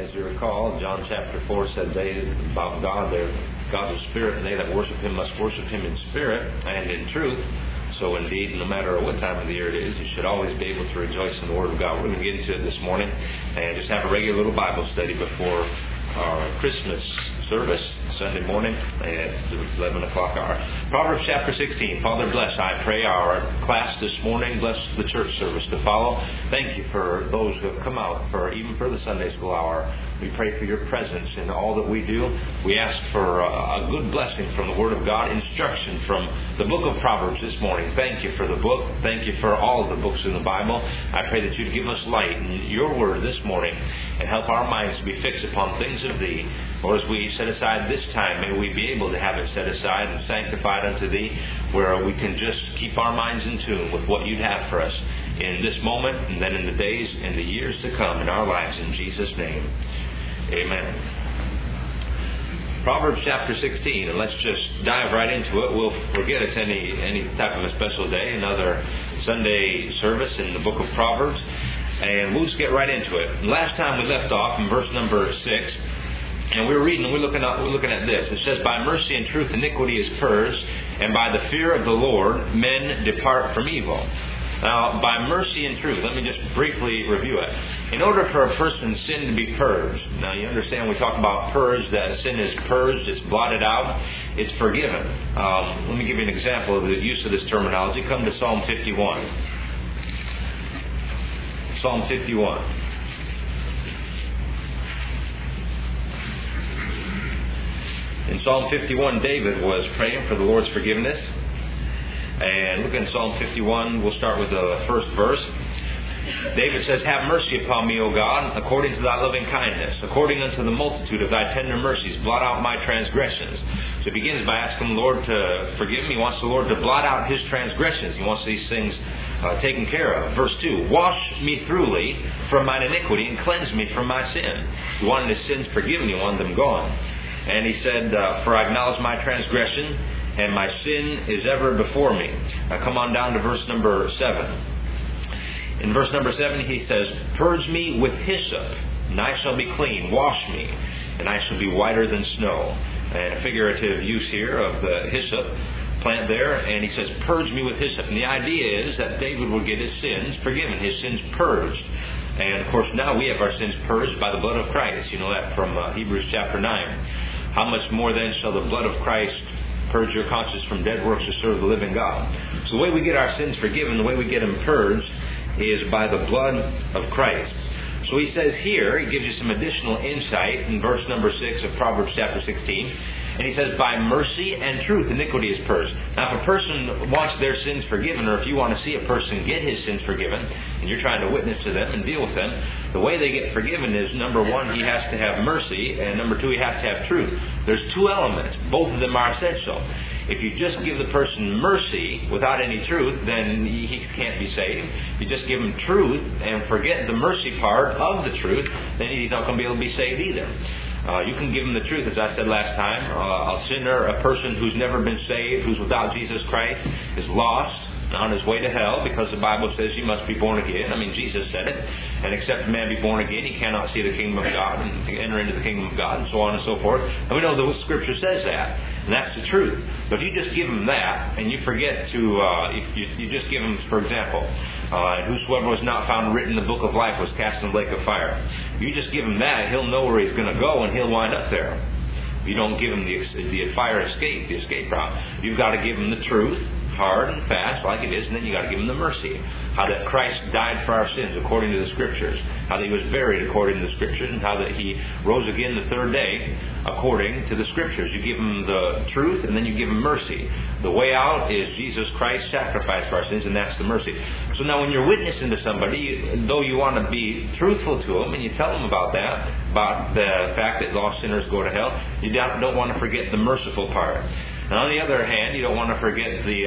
As you recall, John chapter 4 said about God, God's a spirit, and they that worship Him must worship Him in spirit and in truth. So indeed, no matter what time of the year it is, you should always be able to rejoice in the Word of God. We're going to get into it this morning and just have a regular little Bible study before our Christmas service, Sunday morning at the 11 o'clock hour. Proverbs chapter 16. Father, bless, I pray, our class this morning. Bless the church service to follow. Thank you for those who have come out, even for the Sunday school hour. We pray for your presence in all that we do. We ask for a good blessing from the Word of God, instruction from the book of Proverbs this morning. Thank you for the book. Thank you for all of the books in the Bible. I pray that you'd give us light in your Word this morning and help our minds to be fixed upon things of Thee. Lord, as we set aside this time, may we be able to have it set aside and sanctified unto Thee, where we can just keep our minds in tune with what You'd have for us in this moment and then in the days and the years to come in our lives. In Jesus' name, amen. Proverbs chapter 16, and let's just dive right into it. We'll forget it's any type of a special day, another Sunday service in the book of Proverbs, and we'll just get right into it. Last time we left off in verse number 6, and we're looking at this. It says, "By mercy and truth iniquity is purged, and by the fear of the Lord men depart from evil." Now, by mercy and truth, let me just briefly review it. In order for a person's sin to be purged, now you understand we talk about purged, that sin is purged, it's blotted out, it's forgiven. Let me give you an example of the use of this terminology. Come to Psalm 51. Psalm 51. In Psalm 51, David was praying for the Lord's forgiveness. And look in Psalm 51, we'll start with the first verse. David says, "Have mercy upon me, O God, according to thy loving kindness, according unto the multitude of thy tender mercies, blot out my transgressions." So he begins by asking the Lord to forgive him. He wants the Lord to blot out his transgressions. He wants these things taken care of. Verse 2, "Wash me thoroughly from mine iniquity and cleanse me from my sin." He wanted his sins forgiven. He wanted them gone. And he said, "For I acknowledge my transgression, and my sin is ever before me." Now come on down to verse number 7. In verse number 7 he says, "Purge me with hyssop, and I shall be clean. Wash me, and I shall be whiter than snow." And a figurative use here of the hyssop plant there. And he says, "Purge me with hyssop." And the idea is that David will get his sins forgiven, his sins purged. And of course now we have our sins purged by the blood of Christ. You know that from Hebrews chapter 9. "How much more then shall the blood of Christ purge your conscience from dead works to serve the living God?" So the way we get our sins forgiven, the way we get them purged, is by the blood of Christ. So he says here, he gives you some additional insight in verse number 6 of Proverbs chapter 16. And he says, "By mercy and truth iniquity is purged." Now if a person wants their sins forgiven, or if you want to see a person get his sins forgiven, and you're trying to witness to them and deal with them, the way they get forgiven is, number one, he has to have mercy, and number two, he has to have truth. There's two elements. Both of them are essential. If you just give the person mercy without any truth, then he can't be saved. If you just give him truth and forget the mercy part of the truth, then he's not going to be able to be saved either. You can give him the truth, as I said last time. A sinner, a person who's never been saved, who's without Jesus Christ, is lost, on his way to hell, because the Bible says you must be born again. I mean, Jesus said it. And except a man be born again, he cannot see the kingdom of God and enter into the kingdom of God, and so on and so forth. And we know the Scripture says that. And that's the truth. But if you just give him that, and you forget to, if you just give him, for example, "Whosoever was not found written in the book of life was cast in the lake of fire." If you just give him that, he'll know where he's going to go, and he'll wind up there. If you don't give him the fire escape, the escape route, you've got to give him the truth, hard and fast like it is, and then you got to give him the mercy. How that Christ died for our sins according to the Scriptures, how that he was buried according to the Scriptures, and how that he rose again the third day according to the Scriptures. You give him the truth, and then you give him mercy. The way out is Jesus Christ sacrificed for our sins, and that's the mercy. So now when you're witnessing to somebody, though you want to be truthful to them, and you tell them about that, about the fact that lost sinners go to hell, you don't want to forget the merciful part. And on the other hand, you don't want to forget the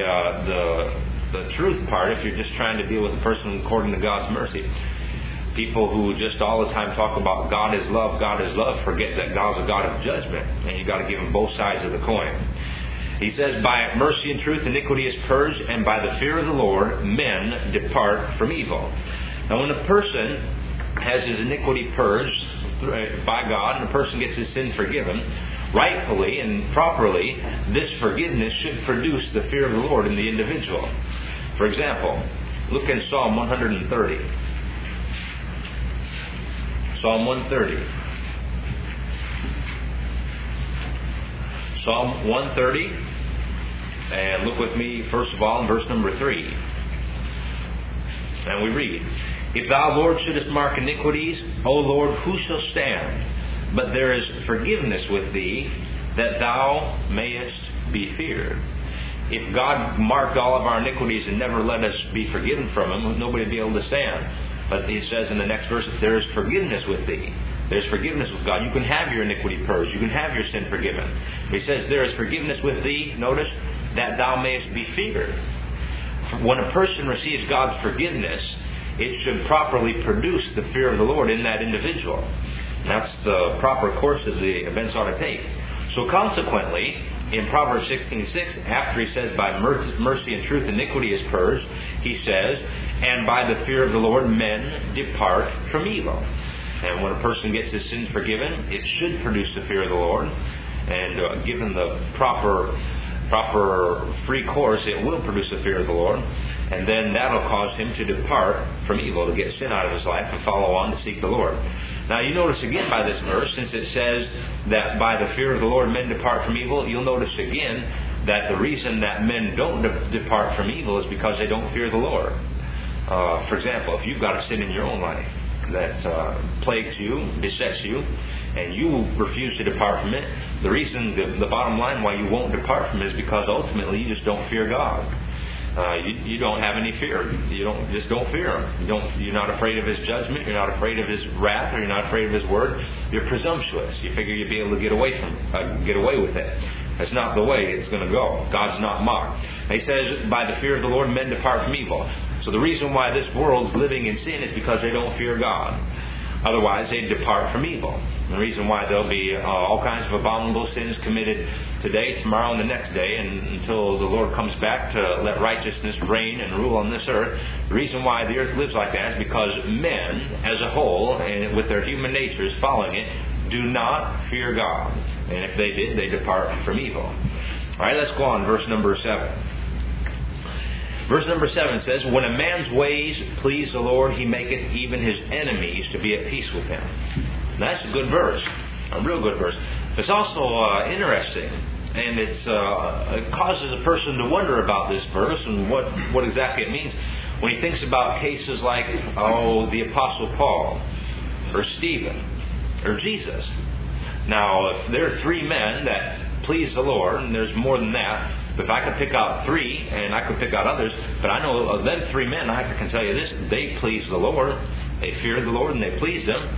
truth part if you're just trying to deal with a person according to God's mercy. People who just all the time talk about God is love, forget that God's a God of judgment. And you've got to give them both sides of the coin. He says, "By mercy and truth iniquity is purged, and by the fear of the Lord men depart from evil." Now when a person has his iniquity purged, by God, and a person gets his sin forgiven, rightfully and properly, this forgiveness should produce the fear of the Lord in the individual. For example, look in Psalm 130. Psalm 130. Psalm 130. And look with me, first of all, in verse number 3. And we read, If thou, Lord, shouldest mark iniquities, O Lord, who shall stand? But there is forgiveness with thee, that thou mayest be feared. If God marked all of our iniquities and never let us be forgiven from them, nobody would be able to stand. But he says in the next verse, there is forgiveness with thee. There's forgiveness with God. You can have your iniquity purged. You can have your sin forgiven. He says, there is forgiveness with thee, notice, that thou mayest be feared. When a person receives God's forgiveness, it should properly produce the fear of the Lord in that individual. That's the proper course that the events ought to take. So consequently, in Proverbs 16:6, after he says, by mercy and truth iniquity is purged, he says, and by the fear of the Lord men depart from evil. And when a person gets his sins forgiven, it should produce the fear of the Lord. And given the proper free course, it will produce the fear of the Lord. And then that'll cause him to depart from evil, to get sin out of his life and follow on to seek the Lord. Now you notice again by this verse, since it says that by the fear of the Lord men depart from evil, you'll notice again that the reason that men don't depart from evil is because they don't fear the Lord. For example, if you've got a sin in your own life that plagues you, besets you, and you refuse to depart from it, the reason, the bottom line why you won't depart from it is because ultimately you just don't fear God. You don't have any fear. You don't fear Him. You're not afraid of His judgment. You're not afraid of His wrath, or you're not afraid of His word. You're presumptuous. You figure you'll be able to get away with it. That's not the way it's going to go. God's not mocked. He says, by the fear of the Lord, men depart from evil. So the reason why this world's living in sin is because they don't fear God. Otherwise, they depart from evil. And the reason why there'll be all kinds of abominable sins committed today, tomorrow, and the next day, and until the Lord comes back to let righteousness reign and rule on this earth. The reason why the earth lives like that is because men, as a whole, and with their human natures following it, do not fear God. And if they did, they depart from evil. All right, let's go on. Verse number 7. Verse number 7 says, when a man's ways please the Lord, he maketh even his enemies to be at peace with him. Now, that's a good verse. A real good verse. It's also interesting. And it causes a person to wonder about this verse and what exactly it means. When he thinks about cases like, the Apostle Paul, or Stephen, or Jesus. Now, if there are three men that please the Lord, and there's more than that, if I could pick out three, and I could pick out others, but I know of them three men, I can tell you this, they pleased the Lord. They feared the Lord, and they pleased Him.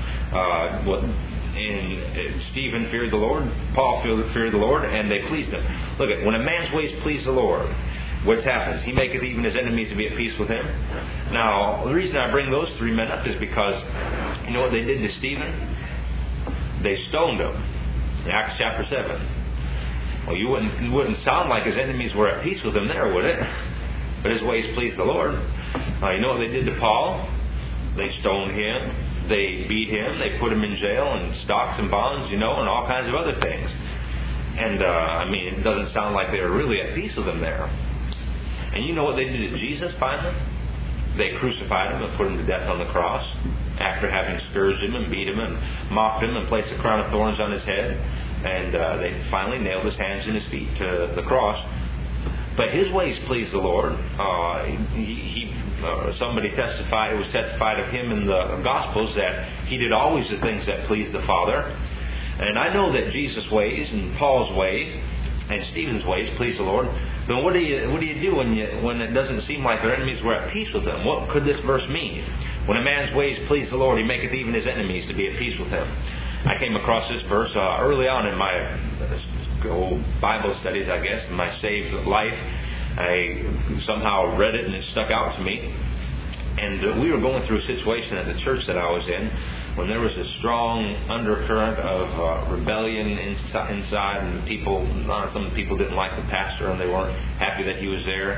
And Stephen feared the Lord, Paul feared the Lord, and they pleased Him. Look, when a man's ways please the Lord, what happens? He maketh even his enemies to be at peace with him. Now, the reason I bring those three men up is because, you know what they did to Stephen? They stoned him. In Acts chapter 7. Well, you wouldn't sound like his enemies were at peace with him there, would it? But his ways pleased the Lord. You know what they did to Paul? They stoned him. They beat him. They put him in jail and stocks and bonds, and all kinds of other things. And, it doesn't sound like they were really at peace with him there. And you know what they did to Jesus finally? They crucified him and put him to death on the cross after having scourged him and beat him and mocked him and placed a crown of thorns on his head. And they finally nailed his hands and his feet to the cross. But his ways pleased the Lord. Somebody testified, it was testified of him in the Gospels that he did always the things that pleased the Father. And I know that Jesus' ways and Paul's ways and Stephen's ways pleased the Lord. Then what do you do when it doesn't seem like their enemies were at peace with them? What could this verse mean? When a man's ways please the Lord, he maketh even his enemies to be at peace with him. I came across this verse early on in my Bible studies, I guess, in my saved life. I somehow read it and it stuck out to me. And we were going through a situation at the church that I was in when there was a strong undercurrent of rebellion inside, and some people didn't like the pastor and they weren't happy that he was there.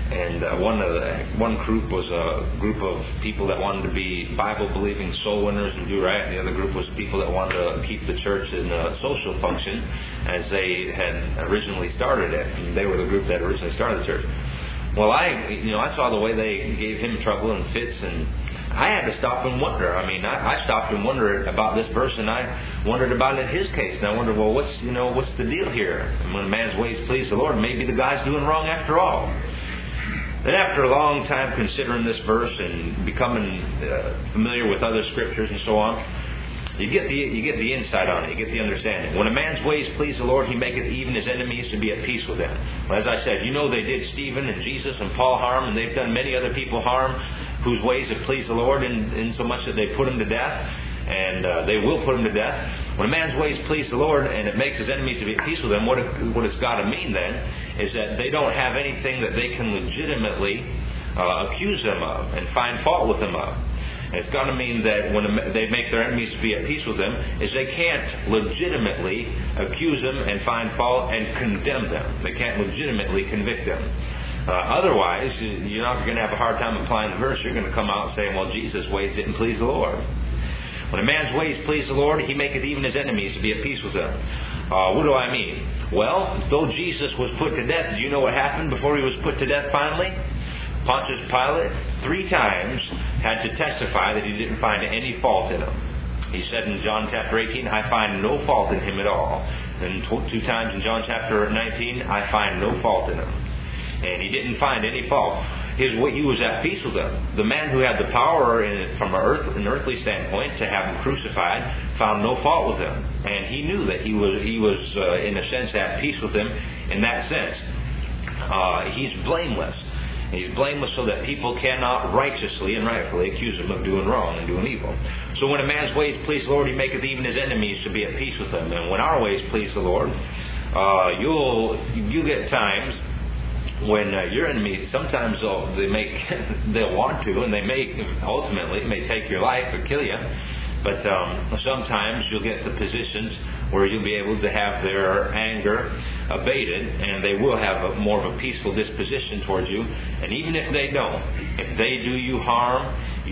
And one group was a group of people that wanted to be Bible-believing soul winners and do right. The other group was people that wanted to keep the church in a social function as they had originally started it. And they were the group that originally started the church. Well, I saw the way they gave him trouble and fits, and I had to stop and wonder. I mean, I stopped and wondered about this verse, and I wondered about it in his case. And I wondered, well, what's the deal here? And when a man's ways please the Lord, maybe the guy's doing wrong after all. Then after a long time considering this verse and becoming familiar with other scriptures and so on, you get the insight on it. You get the understanding. When a man's ways please the Lord, he maketh even his enemies to be at peace with him. Well, as I said, they did Stephen and Jesus and Paul harm, and they've done many other people harm whose ways have pleased the Lord, in so much that they put him to death, and they will put him to death. When a man's ways please the Lord and it makes his enemies to be at peace with him, what it's got to mean then is that they don't have anything that they can legitimately accuse them of and find fault with them of. And it's got to mean that when they make their enemies to be at peace with them, is they can't legitimately accuse them and find fault and condemn them. They can't legitimately convict them. Otherwise, you're not going to have a hard time applying the verse. You're going to come out saying, well, Jesus' ways didn't please the Lord. When a man's ways please the Lord, he maketh even his enemies to be at peace with him. What do I mean? Well, though Jesus was put to death, do you know what happened before he was put to death finally? Pontius Pilate 3 times had to testify that he didn't find any fault in him. He said in John chapter 18, I find no fault in him at all. And 2 times in John chapter 19, I find no fault in him. And he didn't find any fault. He was at peace with them. The man who had the power from an earthly standpoint to have him crucified found no fault with him. And he knew that he was in a sense at peace with him in that sense. He's blameless. He's blameless so that people cannot righteously and rightfully accuse him of doing wrong and doing evil. So when a man's ways please the Lord, he maketh even his enemies to be at peace with him. And when our ways please the Lord, you get times when your enemies, sometimes they'll want to, and they may ultimately take your life or kill you. But sometimes you'll get the positions where you'll be able to have their anger abated, and they will have more of a peaceful disposition towards you. And even if they don't, if they do you harm,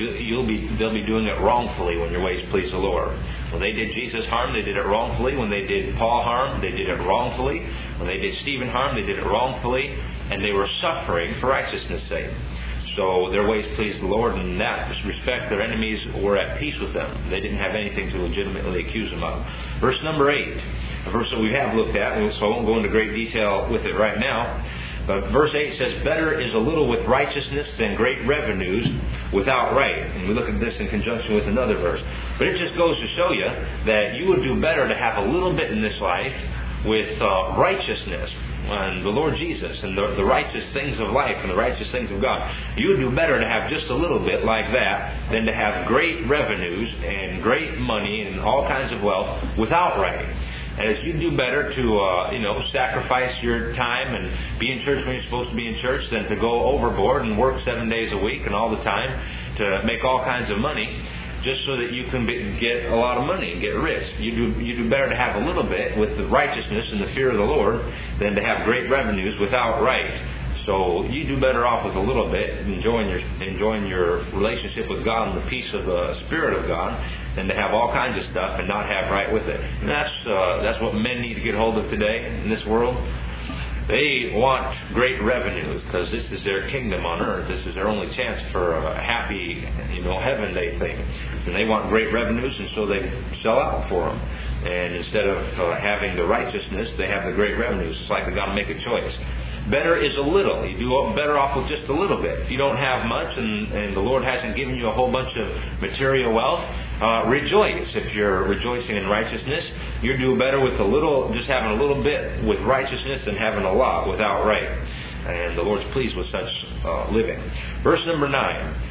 they'll be doing it wrongfully when your ways please the Lord. When they did Jesus harm, they did it wrongfully. When they did Paul harm, they did it wrongfully. When they did Stephen harm, they did it wrongfully. And they were suffering for righteousness' sake. So their ways pleased the Lord, and in that respect their enemies were at peace with them. They didn't have anything to legitimately accuse them of. Verse number 8, a verse that we have looked at, so I won't go into great detail with it right now. But verse 8 says, better is a little with righteousness than great revenues without right. And we look at this in conjunction with another verse. But it just goes to show you that you would do better to have a little bit in this life with righteousness and the Lord Jesus and the righteous things of life and the righteous things of God. You would do better to have just a little bit like that than to have great revenues and great money and all kinds of wealth without right. And as you do better to sacrifice your time and be in church when you're supposed to be in church than to go overboard and work 7 days a week and all the time to make all kinds of money just so that you can get a lot of money and get rich. You do better to have a little bit with the righteousness and the fear of the Lord than to have great revenues without right. So you do better off with a little bit, enjoying your relationship with God and the peace of the Spirit of God, than to have all kinds of stuff and not have right with it. And that's what men need to get hold of today in this world. They want great revenues because this is their kingdom on earth. This is their only chance for a happy, heaven, they think. And they want great revenues, and so they sell out for them. And instead of having the righteousness, they have the great revenues. It's like they've got to make a choice. Better is a little. You do better off with just a little bit. If you don't have much and the Lord hasn't given you a whole bunch of material wealth, rejoice. If you're rejoicing in righteousness, you do better with a little, just having a little bit with righteousness than having a lot without right. And the Lord's pleased with such living. Verse number 9.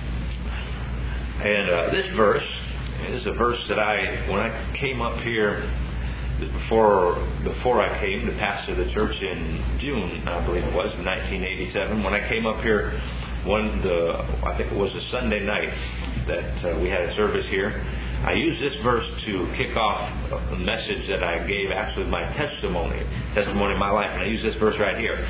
And this verse is a verse that when I came up here, before I came to pastor the church in June, I believe it was, 1987, when I came up here, I think it was a Sunday night that we had a service here, I used this verse to kick off a message that I gave, actually my testimony of my life, and I used this verse right here.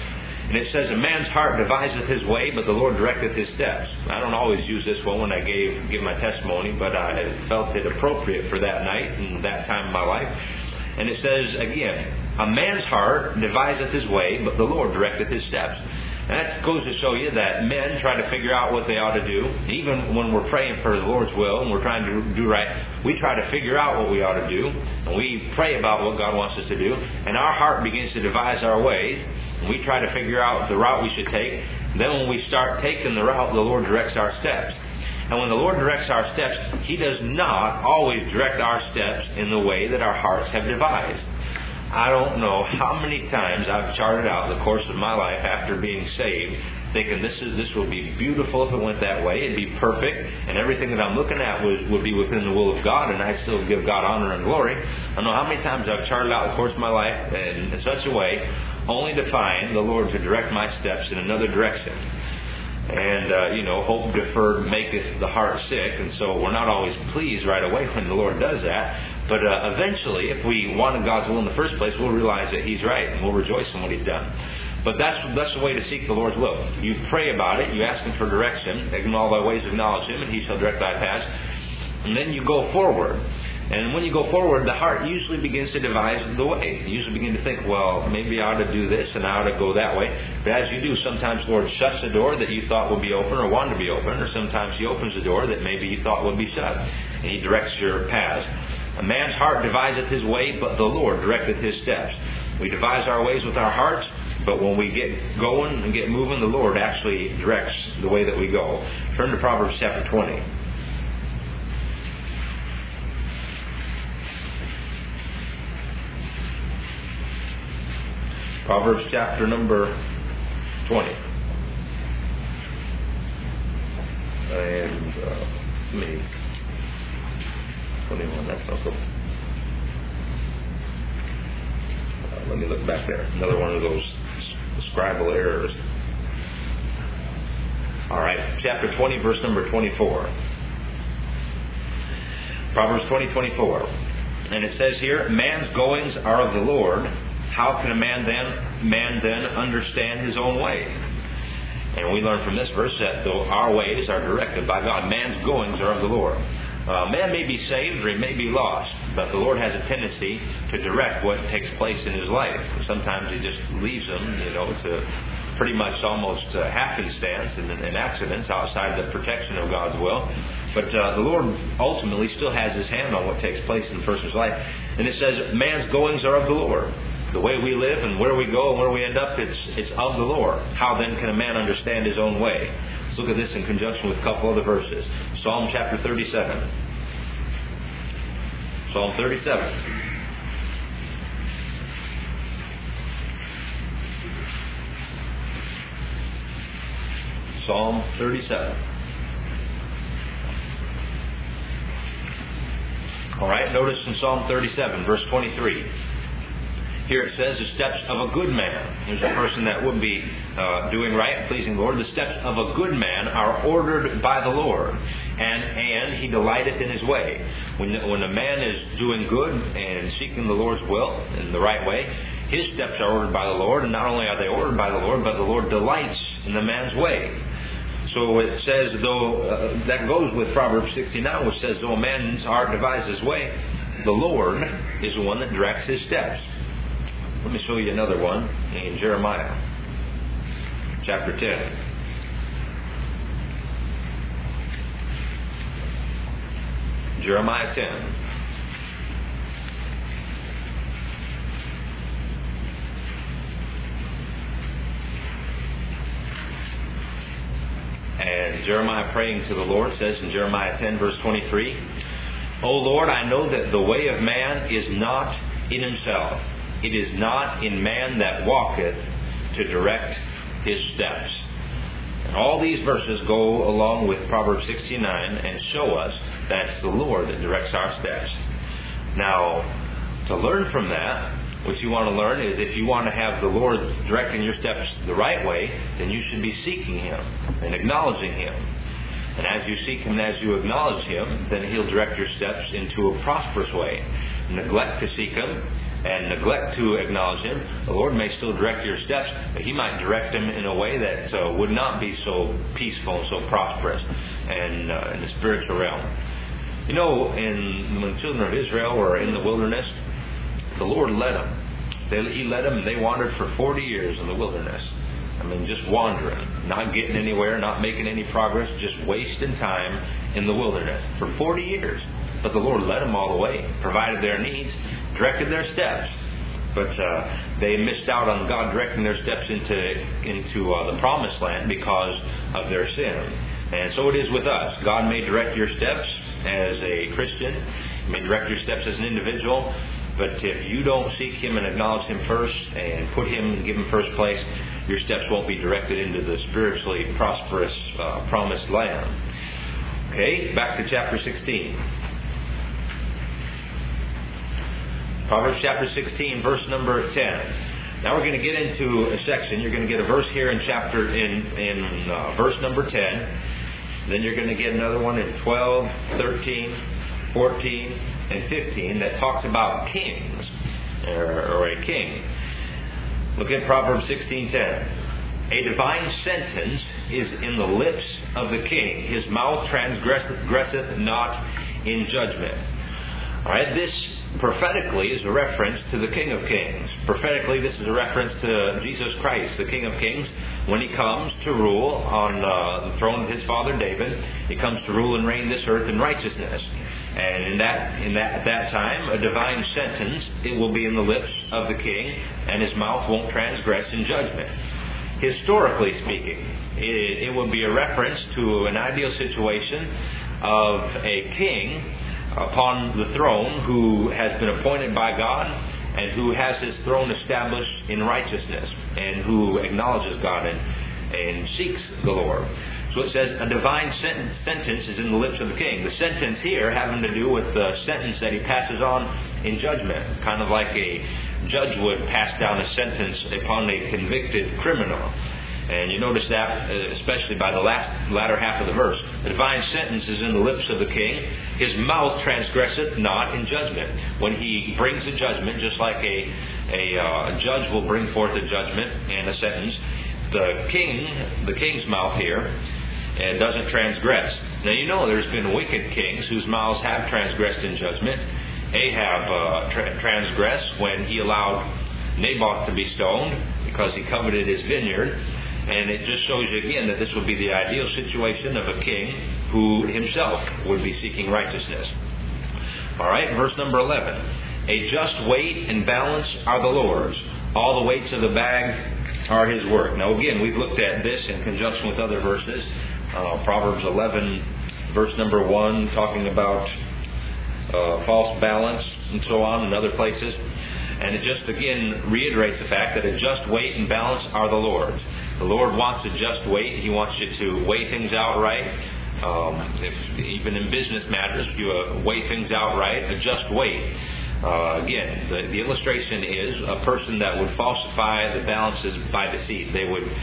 And it says, a man's heart deviseth his way, but the Lord directeth his steps. I don't always use this one when I give my testimony, but I felt it appropriate for that night and that time in my life. And it says, again, a man's heart deviseth his way, but the Lord directeth his steps. And that goes to show you that men try to figure out what they ought to do. Even when we're praying for the Lord's will and we're trying to do right, we try to figure out what we ought to do. And we pray about what God wants us to do. And our heart begins to devise our ways. And we try to figure out the route we should take. Then when we start taking the route, the Lord directs our steps. And when the Lord directs our steps, He does not always direct our steps in the way that our hearts have devised. I don't know how many times I've charted out the course of my life after being saved, thinking this will be beautiful if it went that way. It'd be perfect, and everything that I'm looking at would be within the will of God, and I'd still give God honor and glory. I don't know how many times I've charted out the course of my life in such a way, only to find the Lord to direct my steps in another direction. And, hope deferred maketh the heart sick. And so we're not always pleased right away when the Lord does that. But eventually, if we wanted God's will in the first place, we'll realize that He's right and we'll rejoice in what He's done. But that's the way to seek the Lord's will. You pray about it. You ask Him for direction. In all thy ways acknowledge Him, and He shall direct thy paths. And then you go forward. And when you go forward, the heart usually begins to devise the way. You usually begin to think, well, maybe I ought to do this and I ought to go that way. But as you do, sometimes the Lord shuts a door that you thought would be open or wanted to be open, or sometimes He opens a door that maybe you thought would be shut. And He directs your paths. A man's heart deviseth his way, but the Lord directeth his steps. We devise our ways with our hearts, but when we get going and get moving, the Lord actually directs the way that we go. Turn to Proverbs chapter 20. Proverbs chapter number 20. And 21, that's not so. Let me look back there. Another one of those scribal errors. All right, chapter 20, verse number 24. Proverbs 20:24. And it says here, man's goings are of the Lord. How can a man then understand his own way? And we learn from this verse that though our ways are directed by God, man's goings are of the Lord. Man may be saved or he may be lost, but the Lord has a tendency to direct what takes place in his life. Sometimes He just leaves him, to pretty much almost happenstance and accidents outside the protection of God's will. But the Lord ultimately still has His hand on what takes place in the person's life. And it says, man's goings are of the Lord. The way we live and where we go and where we end up, it's of the Lord. How then can a man understand his own way? Let's look at this in conjunction with a couple other verses. Psalm chapter 37. Psalm 37. Psalm 37. All right, notice in Psalm 37, verse 23. Here it says, the steps of a good man. Here's a person that would be doing right and pleasing the Lord. The steps of a good man are ordered by the Lord, and He delighteth in his way. When a man is doing good and seeking the Lord's will in the right way, his steps are ordered by the Lord, and not only are they ordered by the Lord, but the Lord delights in the man's way. So it says, though that goes with Proverbs 69, which says, though a man's heart devises his way, the Lord is the one that directs his steps. Let me show you another one in Jeremiah chapter 10. Jeremiah 10. And Jeremiah praying to the Lord says in Jeremiah 10 verse 23, O Lord, I know that the way of man is not in himself. It is not in man that walketh to direct his steps. And all these verses go along with Proverbs 69 and show us that it's the Lord that directs our steps. Now, to learn from that, what you want to learn is if you want to have the Lord directing your steps the right way, then you should be seeking Him and acknowledging Him. And as you seek Him and as you acknowledge Him, then He'll direct your steps into a prosperous way. Neglect to seek Him, and neglect to acknowledge Him, the Lord may still direct your steps, but He might direct them in a way that would not be so peaceful and so prosperous and in the spiritual realm. You know, when the children of Israel were in the wilderness, the Lord led them. He led them, and they wandered for 40 years in the wilderness. I mean, just wandering, not getting anywhere, not making any progress, just wasting time in the wilderness for 40 years. But the Lord led them all the way, provided their needs, directed their steps. But they missed out on God directing their steps into the promised land because of their sin. And so it is with us. God may direct your steps as a Christian. He may direct your steps as an individual. But if you don't seek Him and acknowledge Him first and put Him and give Him first place, your steps won't be directed into the spiritually prosperous promised land. Okay, back to chapter 16. Proverbs chapter 16, verse number 10. Now we're going to get into a section. You're going to get a verse here in verse number 10. Then you're going to get another one in 12, 13, 14, and 15 that talks about kings, or a king. Look at Proverbs 16:10. A divine sentence is in the lips of the king. His mouth transgresseth not in judgment. All right, this prophetically is a reference to the King of Kings. Prophetically, this is a reference to Jesus Christ, the King of Kings. When He comes to rule on the throne of His father David, He comes to rule and reign this earth in righteousness. And at that time, a divine sentence, it will be in the lips of the king, and his mouth won't transgress in judgment. Historically speaking, it will be a reference to an ideal situation of a king upon the throne who has been appointed by God and who has his throne established in righteousness and who acknowledges God and seeks the Lord. So it says a divine sentence is in the lips of the king. The sentence here having to do with the sentence that he passes on in judgment, kind of like a judge would pass down a sentence upon a convicted criminal. And you notice that especially by the latter half of the verse. The divine sentence is in the lips of the king. His mouth transgresseth not in judgment. When he brings a judgment, just like a judge will bring forth a judgment and a sentence, the king's mouth here doesn't transgress. Now you know there's been wicked kings whose mouths have transgressed in judgment. Ahab transgressed when he allowed Naboth to be stoned because he coveted his vineyard. And it just shows you again that this would be the ideal situation of a king who himself would be seeking righteousness. Alright, verse number 11. A just weight and balance are the Lord's. All the weights of the bag are His work. Now again, we've looked at this in conjunction with other verses. Proverbs 11, verse number 1, talking about false balance and so on, and other places. And it just again reiterates the fact that a just weight and balance are the Lord's. The Lord wants a just weight. He wants you to weigh things out right. Even in business matters, if you weigh things out right, a just weight. Again, the illustration is a person that would falsify the balances by deceit.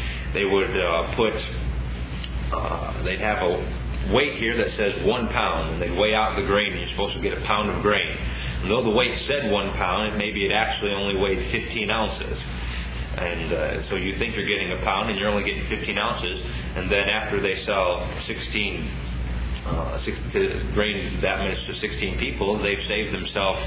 They'd have a weight here that says 1 pound, and they'd weigh out the grain, and you're supposed to get a pound of grain. And though the weight said 1 pound, maybe it actually only weighed 15 ounces. And so you think you're getting a pound, and you're only getting 15 ounces. And then after they sell grain that much to 16 people, they've saved themselves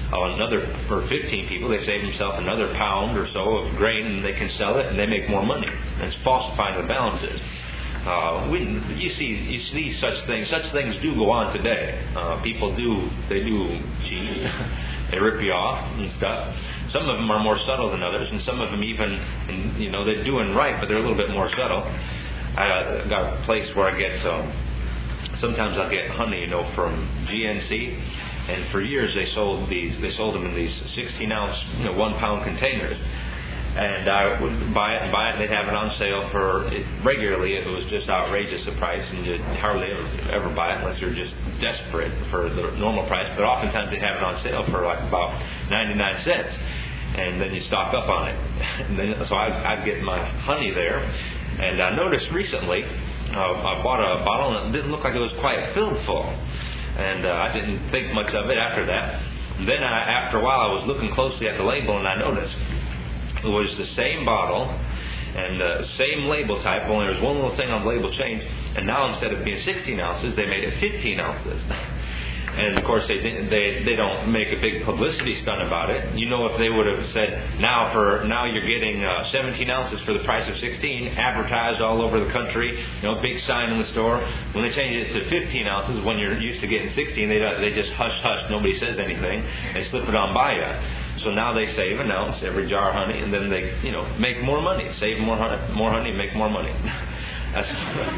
15 people, they've saved themselves another pound or so of grain, and they can sell it, and they make more money. And it's falsifying the balances. You see such things. Such things do go on today. People do cheat. They rip you off and stuff. Some of them are more subtle than others, and some of them even, they're doing right, but they're a little bit more subtle. I got a place where I get sometimes I'll get honey, from GNC, and for years they sold them in these 16-ounce, 1-pound containers. And I would buy it, and they'd have it on sale regularly. It was just outrageous the price, and you'd hardly ever buy it unless you're just desperate for the normal price. But oftentimes they'd have it on sale for like about 99 cents, and then you stock up on it. So I'd get my honey there, and I noticed recently I bought a bottle, and it didn't look like it was quite filled full, and I didn't think much of it after that. Then after a while I was looking closely at the label, and I noticed it was the same bottle and the same label type, only there was one little thing on the label changed, and now instead of being 16 ounces, they made it 15 ounces. And of course they don't make a big publicity stunt about it. You know, if they would have said, now you're getting 17 ounces for the price of 16, advertised all over the country, big sign in the store. When they change it to 15 ounces, when you're used to getting 16, they just hush, nobody says anything, they slip it on by you. So now they save an ounce every jar of honey, and then they make more money, save more honey, make more money. That's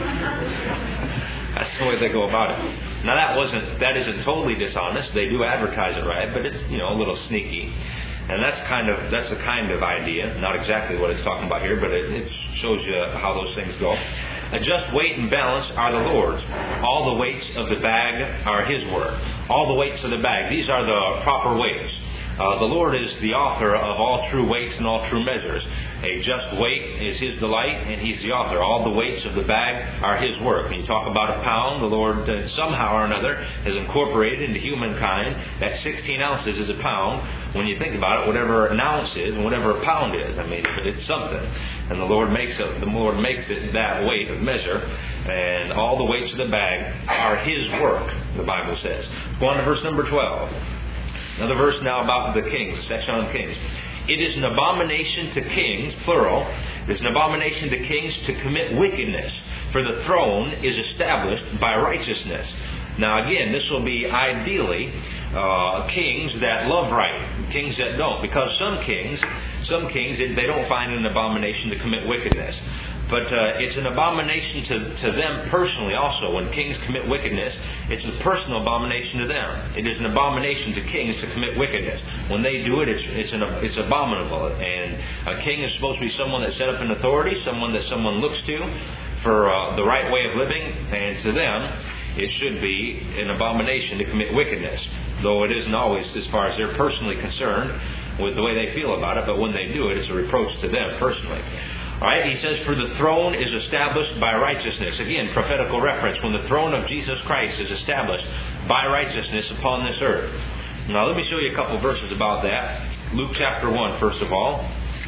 the way they go about it. Now that isn't totally dishonest. They do advertise it right, but it's a little sneaky. And that's a kind of idea, not exactly what it's talking about here, but it shows you how those things go. A just weight and balance are the Lord's. All the weights of the bag are His work. All the weights of the bag, these are the proper weights. The Lord is the author of all true weights and all true measures. A just weight is His delight, and He's the author. All the weights of the bag are His work. When you talk about a pound, the Lord somehow or another has incorporated into humankind that 16 ounces is a pound. When you think about it, whatever an ounce is and whatever a pound is, but it's something. And the Lord makes it that weight of measure, and all the weights of the bag are His work, the Bible says. Go on to verse number 12. Another verse now about the kings, a section on kings. It is an abomination to kings, plural, it is an abomination to kings to commit wickedness, for the throne is established by righteousness. Now again, this will be ideally kings that love right, kings that don't, because some kings, they don't find it an abomination to commit wickedness. But it's an abomination to them personally also. When kings commit wickedness, it's a personal abomination to them. It is an abomination to kings to commit wickedness. When they do it, it's abominable. And a king is supposed to be someone that's set up in authority, someone that someone looks to for the right way of living. And to them, it should be an abomination to commit wickedness. Though it isn't always as far as they're personally concerned with the way they feel about it. But when they do it, it's a reproach to them personally. All right, he says, for the throne is established by righteousness. Again, prophetical reference. When the throne of Jesus Christ is established by righteousness upon this earth. Now, let me show you a couple verses about that. Luke chapter 1, first of all.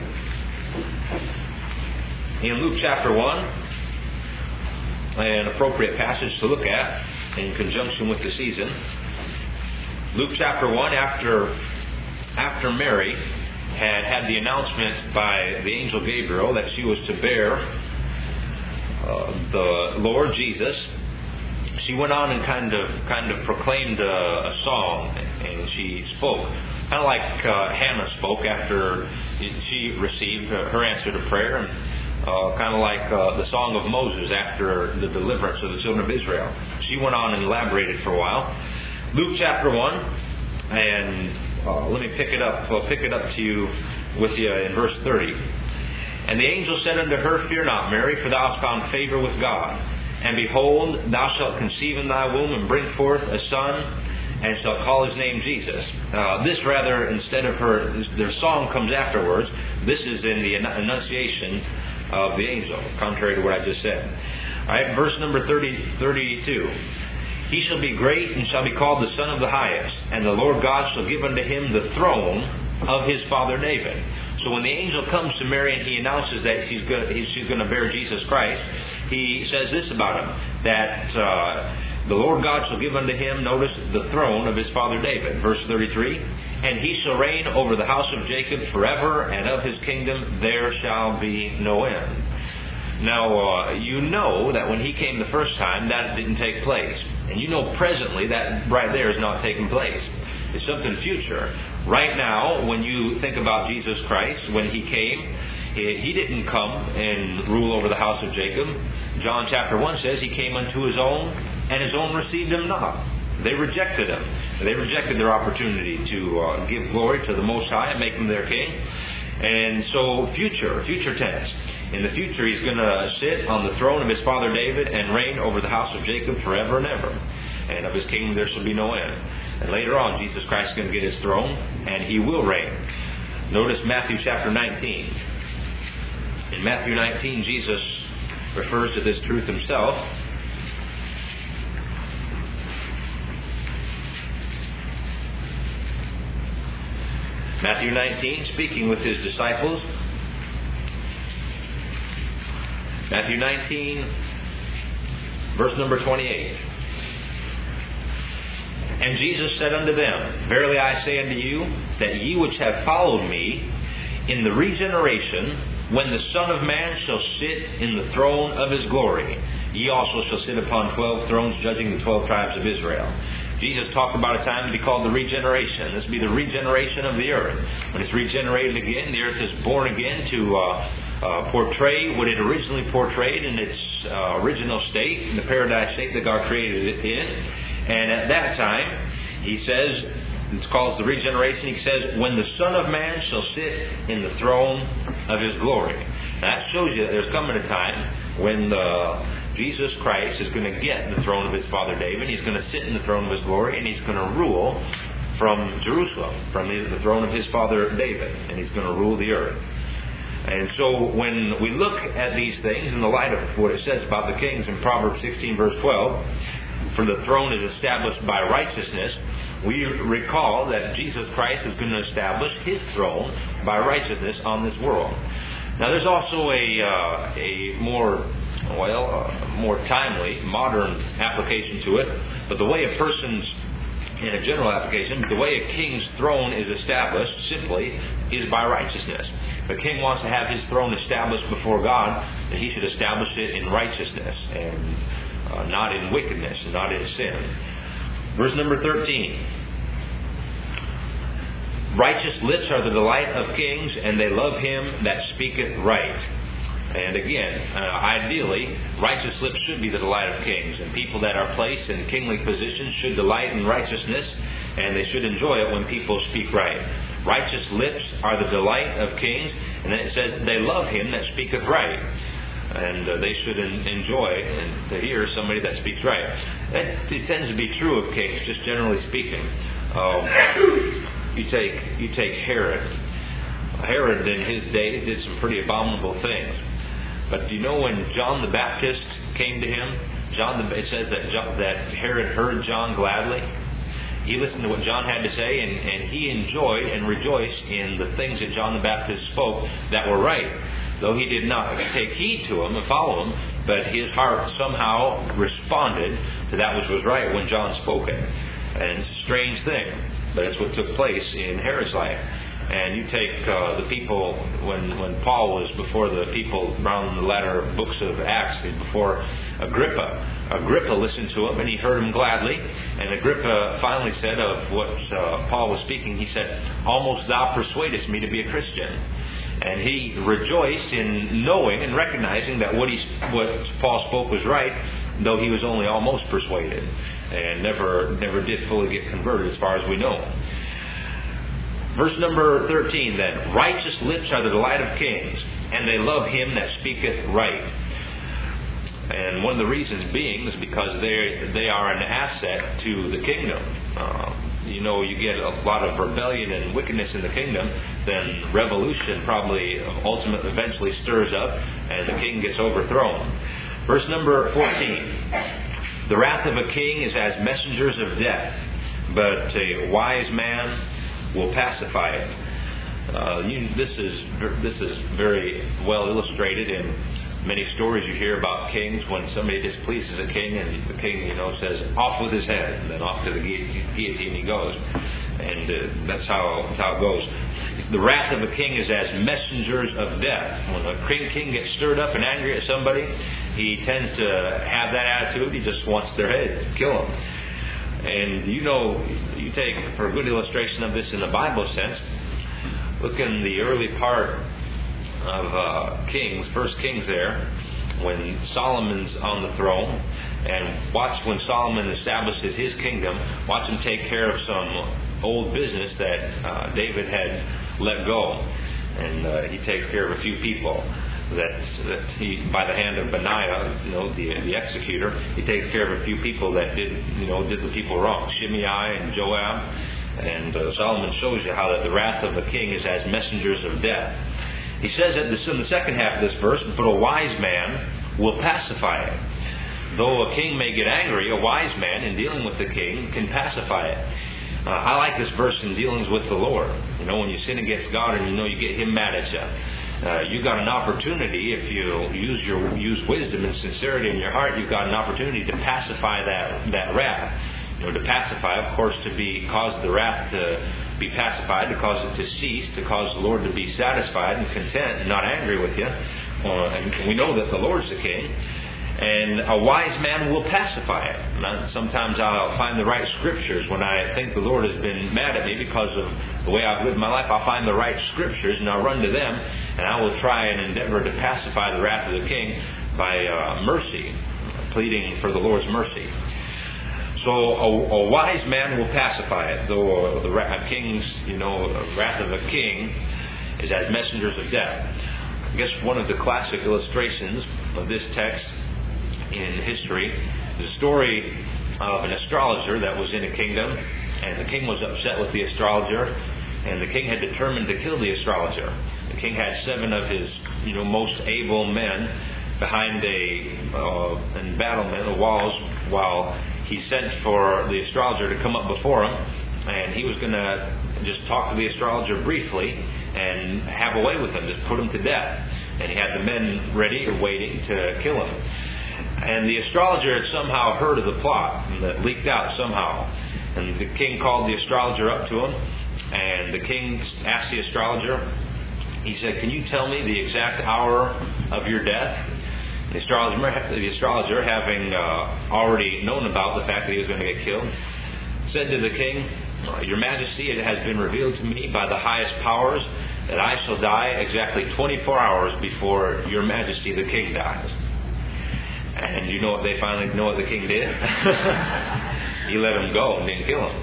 In Luke chapter 1, an appropriate passage to look at in conjunction with the season. Luke chapter 1, after Mary had the announcement by the angel Gabriel that she was to bear the Lord Jesus, she went on and kind of proclaimed a song, and she spoke, kind of like Hannah spoke after she received her answer to prayer, and kind of like the song of Moses after the deliverance of the children of Israel. She went on and elaborated for a while. Luke chapter 1, and let me pick it up. I'll pick it up to you with you in verse 30. And the angel said unto her, Fear not, Mary, for thou hast found favor with God. And behold, thou shalt conceive in thy womb and bring forth a son, and shalt call his name Jesus. This rather, instead of their song comes afterwards. This is in the enunciation of the angel, contrary to what I just said. All right, verse number 32. He shall be great and shall be called the Son of the Highest, and the Lord God shall give unto him the throne of his father David. So when the angel comes to Mary and he announces that she's going to bear Jesus Christ, he says this about him, that the Lord God shall give unto him, notice, the throne of his father David. Verse 33, and he shall reign over the house of Jacob forever, and of his kingdom there shall be no end. Now, you know that when he came the first time, that didn't take place. And you know presently that right there is not taking place. It's something future. Right now, when you think about Jesus Christ, when He came, He didn't come and rule over the house of Jacob. John chapter 1 says He came unto His own, and His own received Him not. They rejected Him. They rejected their opportunity to give glory to the Most High and make Him their King. And so future tense. In the future, He's going to sit on the throne of His father David and reign over the house of Jacob forever and ever. And of His kingdom there shall be no end. And later on, Jesus Christ is going to get His throne, and He will reign. Notice Matthew chapter 19. In Matthew 19, Jesus refers to this truth Himself. Matthew 19, speaking with his disciples. Matthew 19, verse number 28. And Jesus said unto them, Verily I say unto you, that ye which have followed me, in the regeneration, when the Son of Man shall sit in the throne of his glory, ye also shall sit upon 12 thrones, judging the 12 tribes of Israel. Jesus talked about a time to be called the regeneration. This will be the regeneration of the earth. When it's regenerated again, the earth is born again to portray what it originally portrayed in its original state, in the paradise state that God created it in. And at that time, he says, it's called the regeneration, he says, when the Son of Man shall sit in the throne of his glory. Now that shows you that there's coming a time when Jesus Christ is going to get the throne of his father David. He's going to sit in the throne of his glory, and he's going to rule from Jerusalem, from the throne of his father David, and he's going to rule the earth. And so when we look at these things in the light of what it says about the kings in Proverbs 16 verse 12, for the throne is established by righteousness, we recall that Jesus Christ is going to establish his throne by righteousness on this world. Now there's also a more timely, modern application to it. But the way a person's, in a general application, the way a king's throne is established simply is by righteousness. If a king wants to have his throne established before God, then he should establish it in righteousness and not in wickedness and not in sin. Verse number 13. Righteous lips are the delight of kings, and they love him that speaketh right. And again, ideally, righteous lips should be the delight of kings, and people that are placed in kingly positions should delight in righteousness, and they should enjoy it when people speak right. Righteous lips are the delight of kings, and then it says, they love him that speaketh right. And they should enjoy and to hear somebody that speaks right. That tends to be true of kings, just generally speaking. You take Herod. Herod in his day did some pretty abominable things. But do you know when John the Baptist came to him? It says that Herod heard John gladly. He listened to what John had to say, and he enjoyed and rejoiced in the things that John the Baptist spoke that were right. Though he did not take heed to them and follow them, but his heart somehow responded to that which was right when John spoke it. And it's a strange thing, but it's what took place in Herod's life. And you take the people, when Paul was before the people around the latter books of Acts, before Agrippa. Agrippa listened to him and he heard him gladly. And Agrippa finally said of what Paul was speaking, he said, almost thou persuadest me to be a Christian. And he rejoiced in knowing and recognizing that what Paul spoke was right, though he was only almost persuaded and never did fully get converted as far as we know. Verse number 13 then. Righteous lips are the delight of kings, and they love him that speaketh right. And one of the reasons being is because they are an asset to the kingdom. You get a lot of rebellion and wickedness in the kingdom, then revolution probably eventually stirs up, and the king gets overthrown. Verse number 14. The wrath of a king is as messengers of death, but a wise man will pacify it. This is very well illustrated in many stories you hear about kings when somebody displeases a king and the king, says, off with his head, and then off to the guillotine he goes. And that's how it goes. The wrath of a king is as messengers of death. When a king gets stirred up and angry at somebody, he tends to have that attitude. He just wants their head, kill them. And you take, for a good illustration of this in the Bible sense, look in the early part of Kings, First Kings there, when Solomon's on the throne, and watch when Solomon establishes his kingdom, watch him take care of some old business that David had let go. And he takes care of a few people that he, by the hand of Benaiah, the executor, he takes care of a few people that did the people wrong, Shimei and Joab. And Solomon shows you how that the wrath of the king is as messengers of death. He says that in the second half of this verse, but a wise man will pacify it. Though a king may get angry, a wise man in dealing with the king can pacify it. I like this verse in dealings with the Lord. You know, when you sin against God and you know you get Him mad at you, you've got an opportunity, if you use wisdom and sincerity in your heart, you've got an opportunity to pacify that wrath. You know, to pacify, of course, to cause the wrath to be pacified, to cause it to cease, to cause the Lord to be satisfied and content and not angry with you. And we know that the Lord's the King. And a wise man will pacify it. Sometimes I'll find the right scriptures when I think the Lord has been mad at me because of the way I've lived my life. I'll find the right scriptures and I'll run to them, and I will try and endeavor to pacify the wrath of the king by mercy, pleading for the Lord's mercy. So a wise man will pacify it, though the wrath of a king is as messengers of death. I guess one of the classic illustrations of this text in history is a story of an astrologer that was in a kingdom, and the king was upset with the astrologer, and the king had determined to kill the astrologer. The king had 7 of his most able men behind in battlement, the walls, while he sent for the astrologer to come up before him, and he was going to just talk to the astrologer briefly and have away with him, just put him to death. And he had the men ready, waiting to kill him. And the astrologer had somehow heard of the plot that leaked out somehow. And the king called the astrologer up to him, and the king asked the astrologer, he said, "Can you tell me the exact hour of your death?" The astrologer, having already known about the fact that he was going to get killed, said to the king, "Your Majesty, it has been revealed to me by the highest powers that I shall die exactly 24 hours before Your Majesty the king dies." And you know what they finally know what the king did? He let him go and didn't kill him.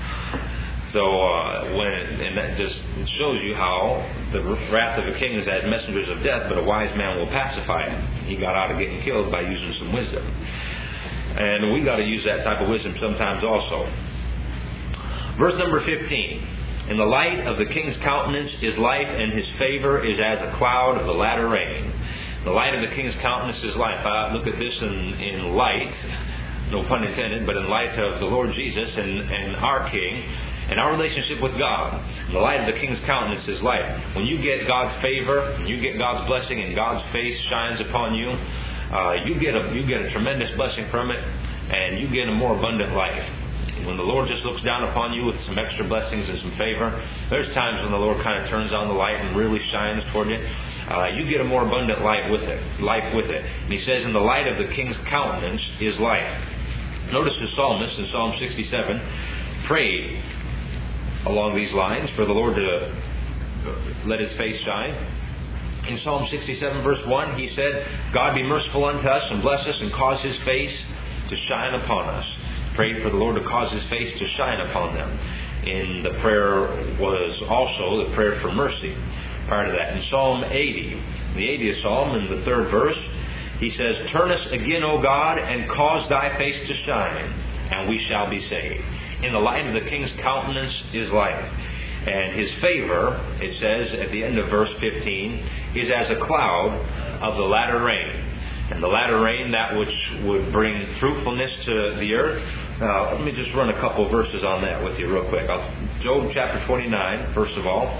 So and that just shows you how the wrath of a king is as messengers of death, but a wise man will pacify him. He got out of getting killed by using some wisdom. And we got to use that type of wisdom sometimes also. Verse number 15. "In the light of the king's countenance is life, and his favor is as a cloud of the latter rain." The light of the king's countenance is life. I look at this in light, no pun intended, but in light of the Lord Jesus and our King and our relationship with God. The light of the king's countenance is life. When you get God's favor, when you get God's blessing, and God's face shines upon you, you get a tremendous blessing from it, and you get a more abundant life. When the Lord just looks down upon you with some extra blessings and some favor, there's times when the Lord kind of turns on the light and really shines toward you. You get a more abundant life with it. And he says, "In the light of the king's countenance is life." Notice the psalmist in Psalm 67 prayed along these lines for the Lord to let His face shine. In Psalm 67 verse 1, he said, "God be merciful unto us and bless us and cause His face to shine upon us." Prayed for the Lord to cause His face to shine upon them. In the prayer was also the prayer for mercy. Prior to that, in Psalm 80, the 80th Psalm, in the 3rd verse, he says, "Turn us again, O God, and cause Thy face to shine, and we shall be saved." In the light of the king's countenance is life. And His favor, it says at the end of verse 15, is as a cloud of the latter rain. And the latter rain, that which would bring fruitfulness to the earth. Let me just run a couple verses on that with you real quick. Job chapter 29, first of all.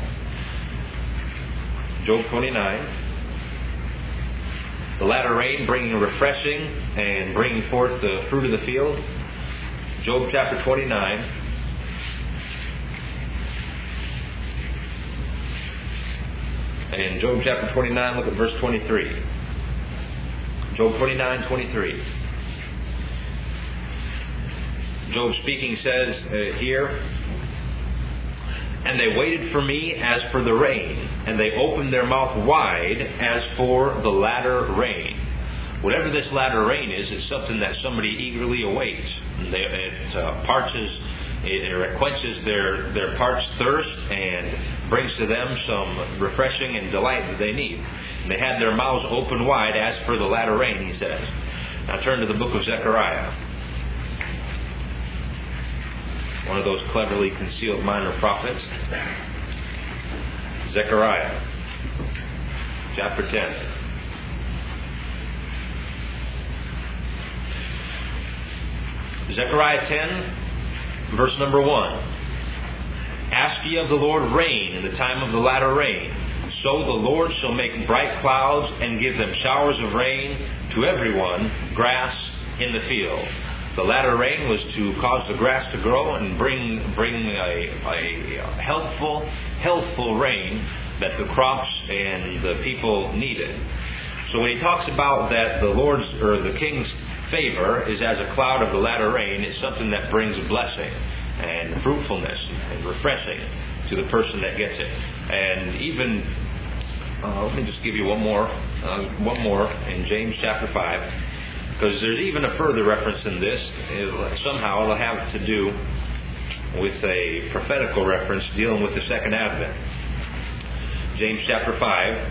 Job 29. The latter rain bringing refreshing and bringing forth the fruit of the field. Job chapter 29. And Job chapter 29, look at verse 23. Job 29:23. Job speaking says here, "And they waited for me as for the rain, and they opened their mouth wide as for the latter rain." Whatever this latter rain is, it's something that somebody eagerly awaits. It quenches their parched thirst and brings to them some refreshing and delight that they need. And they had their mouths open wide as for the latter rain, he says. Now turn to the book of Zechariah. One of those cleverly concealed minor prophets. Zechariah, chapter 10. Zechariah 10, verse number 1. Ask ye of the Lord rain in the time of the latter rain. So the Lord shall make bright clouds and give them showers of rain to everyone, grass in the field. The latter rain was to cause the grass to grow and bring a healthful rain that the crops and the people needed. So when he talks about that the Lord's or the king's favor is as a cloud of the latter rain, it's something that brings blessing and fruitfulness and refreshing to the person that gets it. And even let me just give you one more in James chapter 5, because there's even a further reference in this. Somehow it'll have to do with a prophetical reference dealing with the second advent. James chapter 5.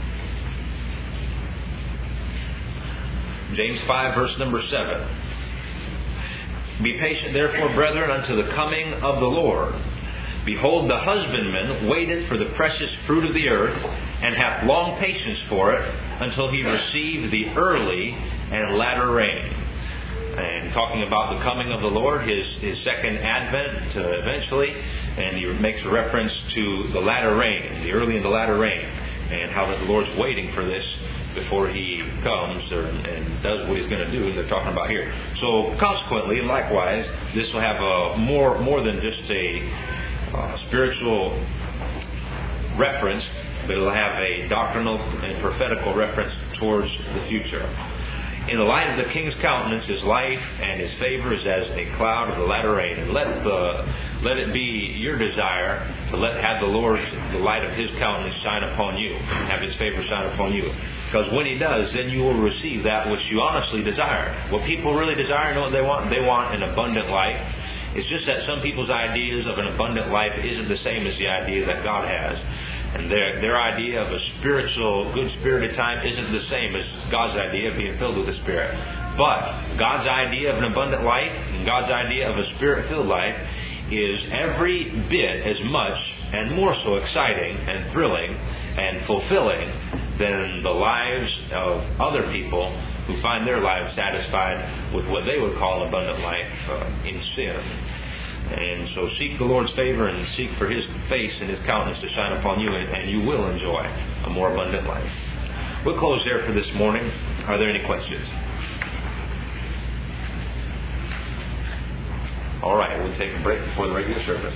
James 5 verse number 7. Be patient therefore, brethren, unto the coming of the Lord. Behold, the husbandman waiteth for the precious fruit of the earth, and hath long patience for it, until he receive the early and latter rain. And talking about the coming of the Lord, his second advent eventually, and he makes a reference to the latter rain, the early and the latter rain, and how that the Lord's waiting for this before he comes and does what he's going to do, and they're talking about here. So consequently, likewise, this will have a more than just a spiritual reference, but it'll have a doctrinal and prophetical reference towards the future. In the light of the king's countenance, his life and his favor is as a cloud of the latter rain. And let it be your desire to have the light of his countenance shine upon you, have his favor shine upon you. Because when he does, then you will receive that which you honestly desire. What people really desire, know what they want? They want an abundant life. It's just that some people's ideas of an abundant life isn't the same as the idea that God has. And their idea of a spiritual, good-spirited time isn't the same as God's idea of being filled with the Spirit. But God's idea of an abundant life and God's idea of a Spirit-filled life is every bit as much and more so exciting and thrilling and fulfilling than the lives of other people who find their lives satisfied with what they would call an abundant life in sin. And so seek the Lord's favor and seek for His face and His countenance to shine upon you, and you will enjoy a more abundant life. We'll close there for this morning. Are there any questions? All right, we'll take a break before the regular service.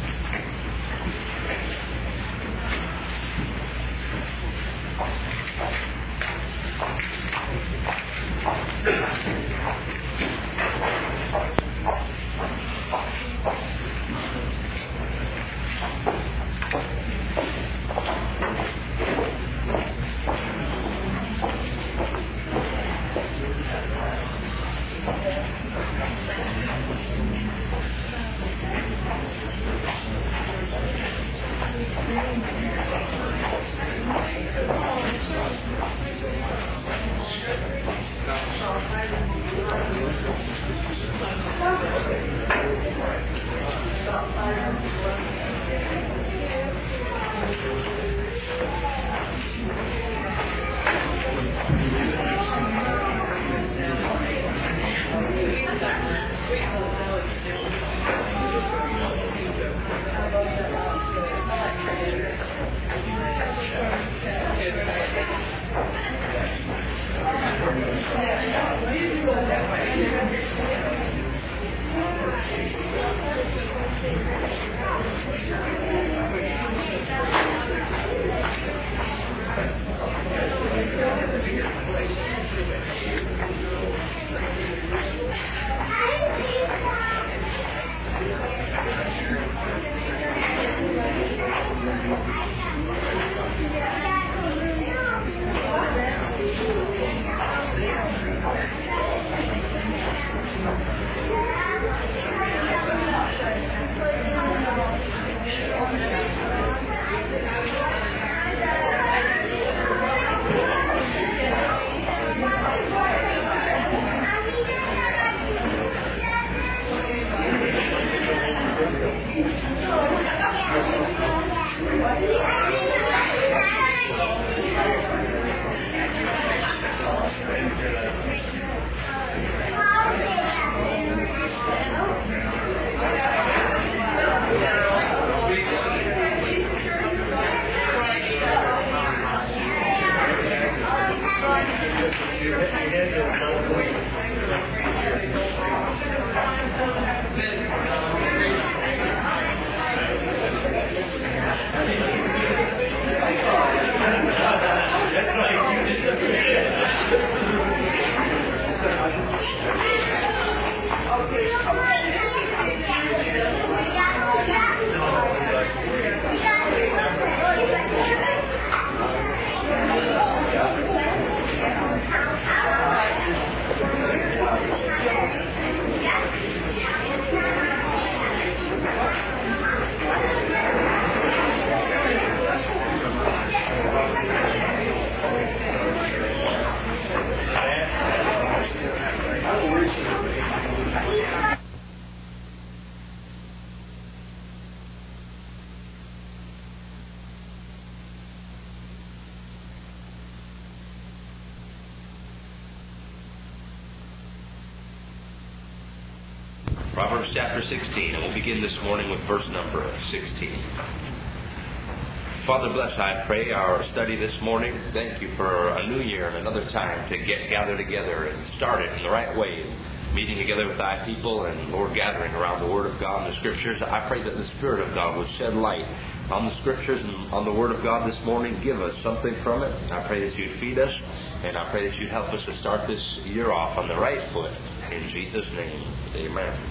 Proverbs chapter 16, and we'll begin this morning with verse number 16. Father, bless, I pray, our study this morning. Thank you for a new year and another time to gather together and start it in the right way, meeting together with thy people and, Lord, gathering around the Word of God and the Scriptures. I pray that the Spirit of God would shed light on the Scriptures and on the Word of God this morning. Give us something from it. I pray that you'd feed us, and I pray that you'd help us to start this year off on the right foot. In Jesus' name, amen.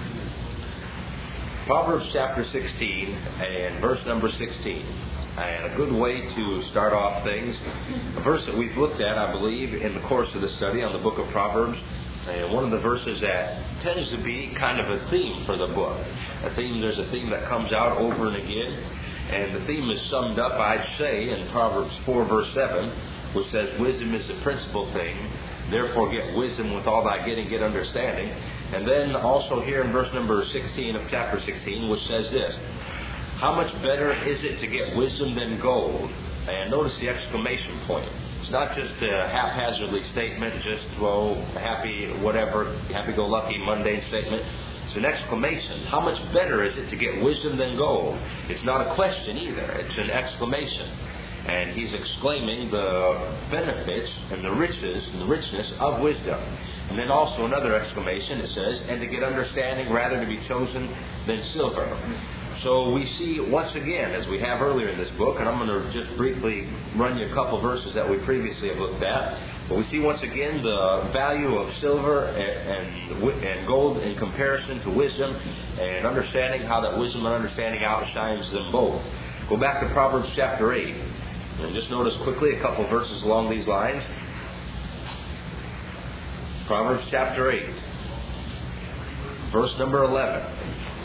Proverbs chapter 16 and verse number 16. And a good way to start off things, a verse that we've looked at, I believe, in the course of the study on the book of Proverbs, and one of the verses that tends to be kind of a theme for the book. There's a theme that comes out over and again, and the theme is summed up, I'd say, in Proverbs 4 verse 7, which says, wisdom is the principal thing, therefore get wisdom with all thy getting, get understanding. And then also here in verse number 16 of chapter 16, which says this, how much better is it to get wisdom than gold? And notice the exclamation point. It's not just a haphazardly statement, just, happy-go-lucky, mundane statement. It's an exclamation. How much better is it to get wisdom than gold? It's not a question either. It's an exclamation. And he's exclaiming the benefits and the riches and the richness of wisdom. And then also another exclamation, it says, and to get understanding rather to be chosen than silver. So we see once again, as we have earlier in this book, and I'm going to just briefly run you a couple verses that we previously have looked at, but we see once again the value of silver and gold in comparison to wisdom, and understanding how that wisdom and understanding outshines them both. Go back to Proverbs chapter 8, and just notice quickly a couple verses along these lines. Proverbs chapter 8, verse number 11.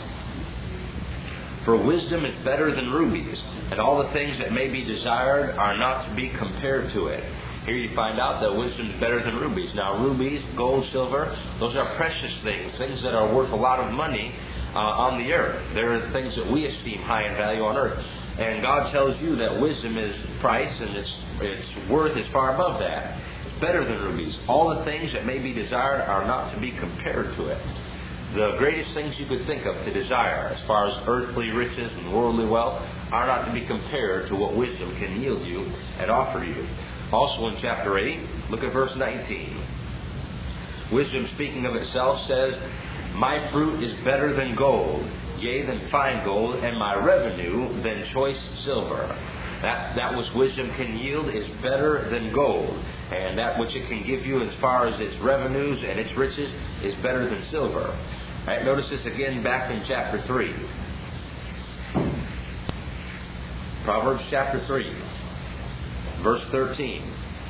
For wisdom is better than rubies, and all the things that may be desired are not to be compared to it. Here you find out that wisdom is better than rubies. Now, rubies, gold, silver, those are precious things, things that are worth a lot of money on the earth. They're things that we esteem high in value on earth. And God tells you that wisdom is priced, and its worth is far above that. It's better than rubies. All the things that may be desired are not to be compared to it. The greatest things you could think of to desire, as far as earthly riches and worldly wealth, are not to be compared to what wisdom can yield you and offer you. Also in chapter 8, look at verse 19. Wisdom, speaking of itself, says, my fruit is better than gold, yea, than fine gold, and my revenue than choice silver. That which wisdom can yield is better than gold, and that which it can give you as far as its revenues and its riches is better than silver. All right, notice this again back in chapter 3. Proverbs chapter 3, verse 13.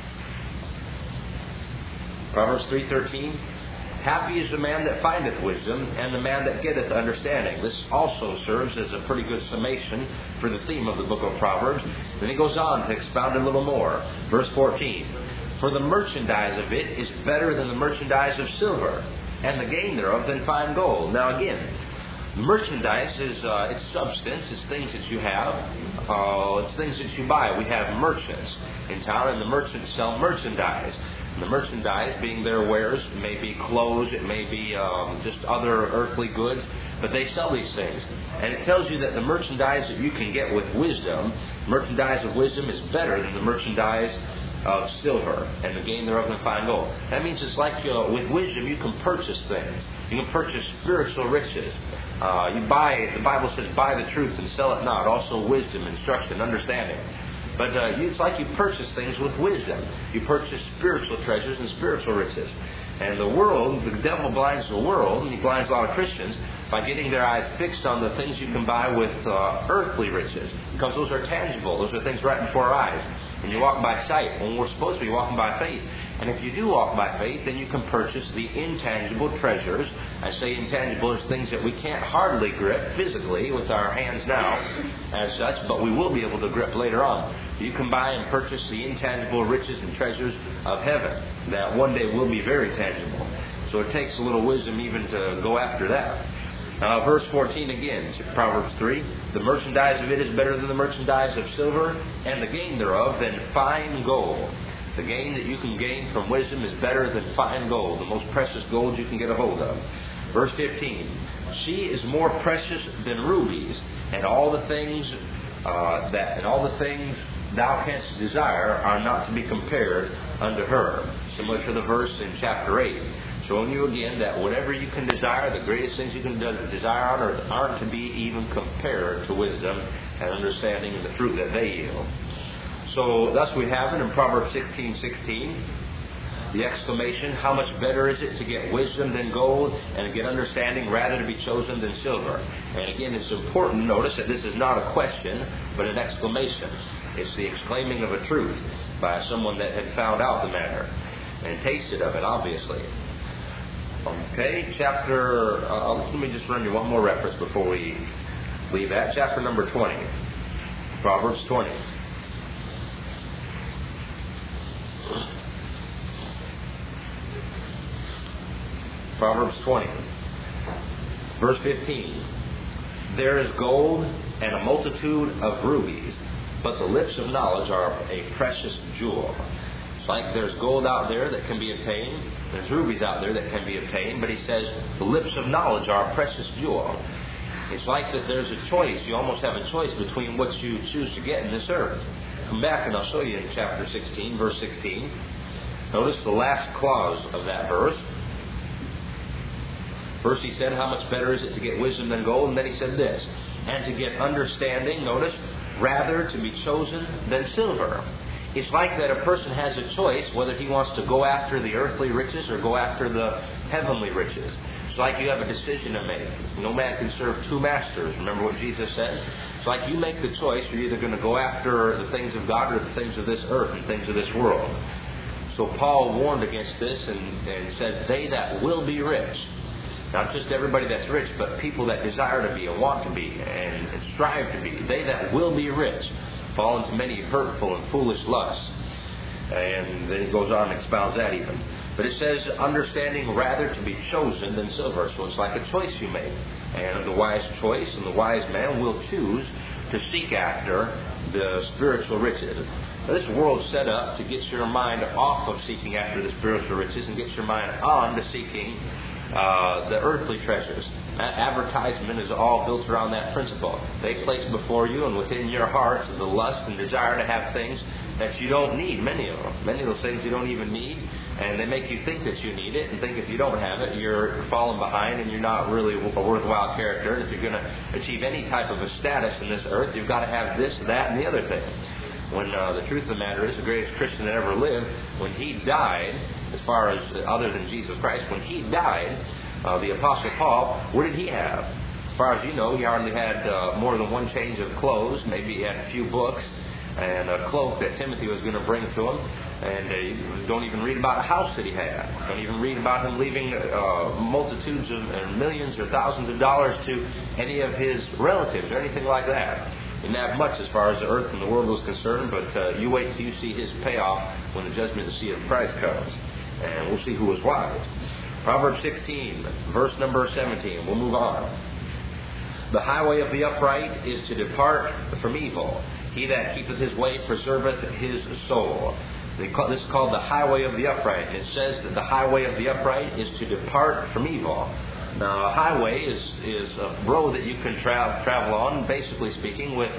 Proverbs 3:13. Happy is the man that findeth wisdom, and the man that getteth understanding. This also serves as a pretty good summation for the theme of the book of Proverbs. Then he goes on to expound a little more. Verse 14. For the merchandise of it is better than the merchandise of silver, and the gain thereof than fine gold. Now again, merchandise is it's substance, it's things that you have, it's things that you buy. We have merchants in town, and the merchants sell merchandise. And the merchandise being their wares, it may be clothes, it may be just other earthly goods, but they sell these things. And it tells you that the merchandise that you can get with wisdom, merchandise of wisdom, is better than the merchandise of silver, and the gain thereof than fine gold. That means it's like with wisdom you can purchase things. You can purchase spiritual riches. The Bible says, buy the truth and sell it not. Also wisdom, instruction, understanding. But it's like you purchase things with wisdom. You purchase spiritual treasures and spiritual riches. And the world, the devil blinds the world, and he blinds a lot of Christians by getting their eyes fixed on the things you can buy with earthly riches. Because those are tangible. Those are things right before our eyes. And you walk by sight when we're supposed to be walking by faith. And if you do walk by faith, then you can purchase the intangible treasures. I say intangible as things that we can't hardly grip physically with our hands now as such, but we will be able to grip later on. You can buy and purchase the intangible riches and treasures of heaven that one day will be very tangible. So it takes a little wisdom even to go after that. Verse 14 again, Proverbs 3. The merchandise of it is better than the merchandise of silver, and the gain thereof than fine gold. The gain that you can gain from wisdom is better than fine gold, the most precious gold you can get a hold of. Verse 15. She is more precious than rubies, and all the things thou canst desire are not to be compared unto her. Similar to the verse in chapter 8. Showing you again that whatever you can desire, the greatest things you can desire on earth aren't to be even compared to wisdom and understanding and the fruit that they yield. So thus we have it in Proverbs 16:16, the exclamation, how much better is it to get wisdom than gold and to get understanding rather to be chosen than silver. And again, it's important, notice that this is not a question, but an exclamation. It's the exclaiming of a truth by someone that had found out the matter and tasted of it, obviously. Okay, let me just run you one more reference before we leave that. Chapter number 20, Proverbs 20. Proverbs 20, verse 15. There is gold and a multitude of rubies, but the lips of knowledge are a precious jewel. Like there's gold out there that can be obtained, there's rubies out there that can be obtained, but he says the lips of knowledge are a precious jewel. It's like that there's a choice. You almost have a choice between what you choose to get in this earth. Come back and I'll show you in chapter 16, verse 16. Notice the last clause of that verse. First he said, how much better is it to get wisdom than gold? And then he said this, and to get understanding, notice, rather to be chosen than silver. It's like that a person has a choice whether he wants to go after the earthly riches or go after the heavenly riches. It's like you have a decision to make. No man can serve two masters. Remember what Jesus said? It's like you make the choice. You're either going to go after the things of God or the things of this earth and things of this world. So Paul warned against this and said, they that will be rich. Not just everybody that's rich, but people that desire to be and want to be and strive to be. They that will be rich fall into many hurtful and foolish lusts. And then he goes on and expounds that even. But it says, understanding rather to be chosen than silver. So it's like a choice you make. And the wise choice and the wise man will choose to seek after the spiritual riches. Now, this world's set up to get your mind off of seeking after the spiritual riches and get your mind on to seeking the earthly treasures. Advertisement is all built around that principle. They place before you and within your heart the lust and desire to have things that you don't need, many of them. Many of those things you don't even need, and they make you think that you need it and think if you don't have it, you're falling behind and you're not really a worthwhile character. And if you're going to achieve any type of a status in this earth, you've got to have this, that, and the other thing. When the truth of the matter is, the greatest Christian that ever lived, when he died, as far as other than Jesus Christ, when he died, the Apostle Paul, what did he have? As far as you know, he hardly had more than one change of clothes. Maybe he had a few books and a cloak that Timothy was going to bring to him. And you don't even read about a house that he had. Don't even read about him leaving multitudes of millions or thousands of dollars to any of his relatives or anything like that. He didn't have much as far as the earth and the world was concerned, but you wait till you see his payoff when the judgment of the seat of Christ comes. And we'll see who was wise. Proverbs 16, verse number 17. We'll move on. The highway of the upright is to depart from evil. He that keepeth his way preserveth his soul. This is called the highway of the upright. And it says that the highway of the upright is to depart from evil. Now, a highway is a road that you can travel on, basically speaking, with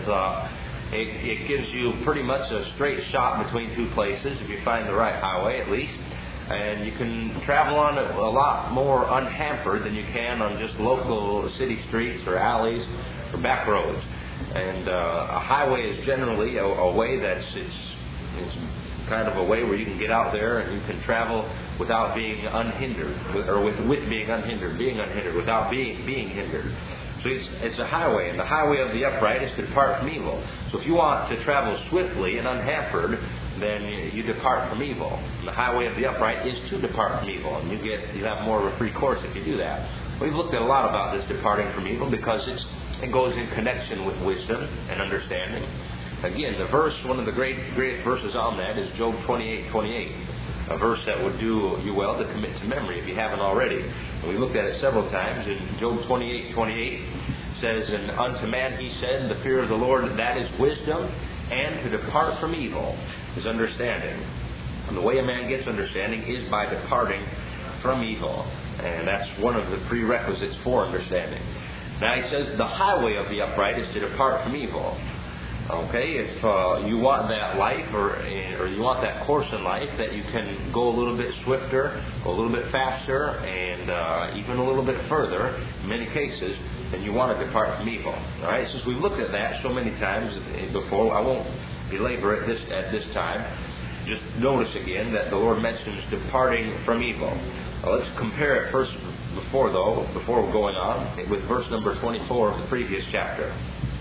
it gives you pretty much a straight shot between two places, if you find the right highway at least. And you can travel on it a lot more unhampered than you can on just local city streets or alleys or back roads. And a highway is generally a way that's it's kind of a way where you can get out there and you can travel without being unhindered, or with being unhindered, without being hindered. So it's a highway, and the highway of the upright is to depart from evil. So if you want to travel swiftly and unhampered, then you depart from evil. And the highway of the upright is to depart from evil, and you have more of a free course if you do that. We've looked at a lot about this departing from evil because it goes in connection with wisdom and understanding. Again, one of the greatest verses on that is Job 28:28, a verse that would do you well to commit to memory if you haven't already. And we looked at it several times. In Job 28:28 says, "And unto man he said, the fear of the Lord, that is wisdom, and to depart from evil is understanding." And the way a man gets understanding is by departing from evil. And that's one of the prerequisites for understanding. Now he says the highway of the upright is to depart from evil. Okay, if you want that life or you want that course in life that you can go a little bit swifter, go a little bit faster, and even a little bit further in many cases, then you want to depart from evil. All right, since we've looked at that so many times before, I won't belabor it at this time. Just notice again that the Lord mentions departing from evil. Now let's compare it first before going on with verse number 24 of the previous chapter.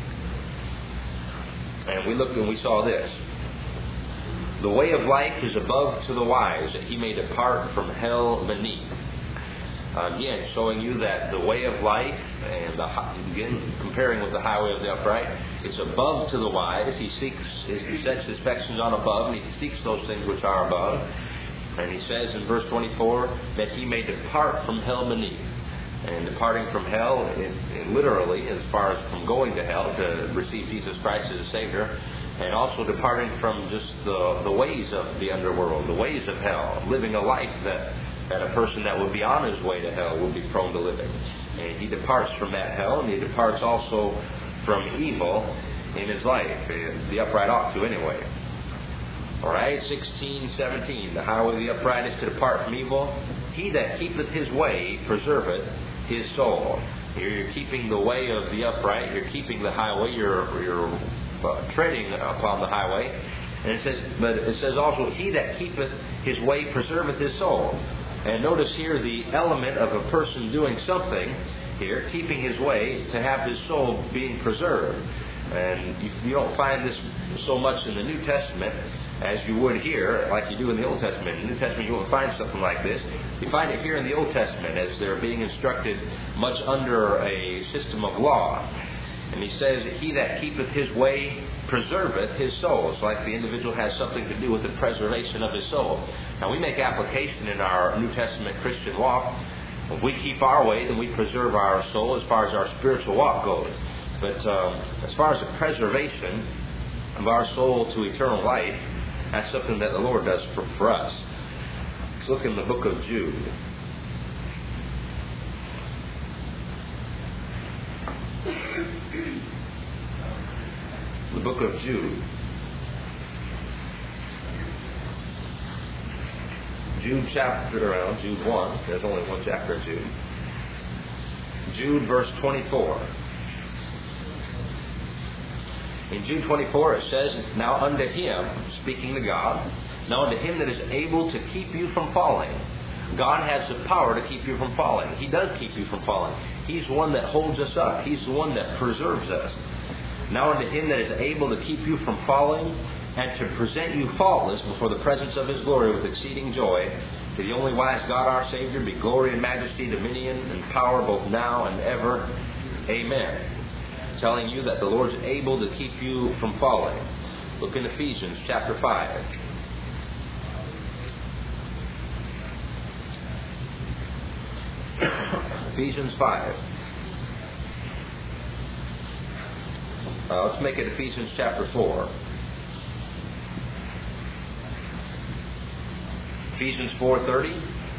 And we looked and we saw this. The way of life is above to the wise, that he may depart from hell beneath. Again, showing you that the way of life, and again, comparing with the highway of the upright, it's above to the wise. He sets his affections on above, and he seeks those things which are above. And he says in verse 24 that he may depart from hell beneath. And departing from hell, it literally, as far as from going to hell to receive Jesus Christ as a Savior, and also departing from just the ways of the underworld, the ways of hell, living a life that a person that would be on his way to hell would be prone to living. And he departs from that hell, and he departs also from evil in his life. The upright ought to anyway. All right, 16:17. The highway of the upright is to depart from evil. He that keepeth his way preserveth his soul. Here you're keeping the way of the upright. You're keeping the highway. You're treading upon the highway. And it says also, he that keepeth his way preserveth his soul. And notice here the element of a person doing something here, keeping his way, to have his soul being preserved. And you don't find this so much in the New Testament as you would here, like you do in the Old Testament. In the New Testament you won't find something like this. You find it here in the Old Testament as they're being instructed much under a system of law. And he says, he that keepeth his way preserveth his soul. It's like the individual has something to do with the preservation of his soul. Now we make application in our New Testament Christian walk. If we keep our way, then we preserve our soul as far as our spiritual walk goes. But as far as the preservation of our soul to eternal life, that's something that the Lord does for us. Let's look in the book of Jude. The book of Jude. Jude 1. There's only one chapter in Jude. Jude verse 24. In Jude 24 it says, now unto him, speaking to God, now unto him that is able to keep you from falling. God has the power to keep you from falling. He does keep you from falling. He's the one that holds us up. He's the one that preserves us. Now unto him that is able to keep you from falling, and to present you faultless before the presence of his glory with exceeding joy, to the only wise God our Savior be glory and majesty, dominion and power both now and ever. Amen. Telling you that the Lord's able to keep you from falling. Look in Ephesians chapter 5. Ephesians 5. Let's make it Ephesians chapter 4. Ephesians 4:30.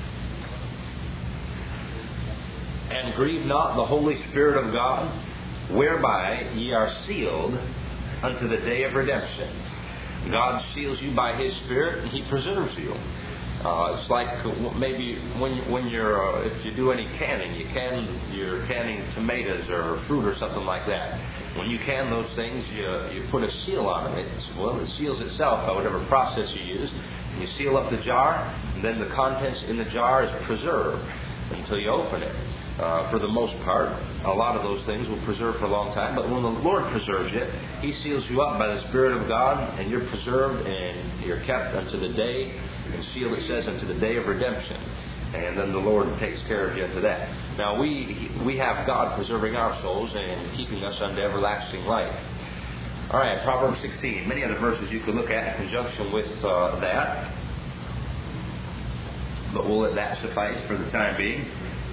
And grieve not the Holy Spirit of God, whereby ye are sealed unto the day of redemption. God seals you by His Spirit, and He preserves you. It's like maybe when you're if you do any canning, you're canning tomatoes or fruit or something like that. When you can those things, you put a seal on them. It seals itself by whatever process you use. You seal up the jar, and then the contents in the jar is preserved. until you open it. For the most part, a lot of those things will preserve for a long time. But when the Lord preserves you, He seals you up by the Spirit of God, and you're preserved and you're kept unto the day, and sealed, it says, unto the day of redemption. And then the Lord takes care of you unto that. Now we have God preserving our souls and keeping us unto everlasting life. All right, Proverbs 16. Many other verses you could look at in conjunction with that. But we'll let that suffice for the time being.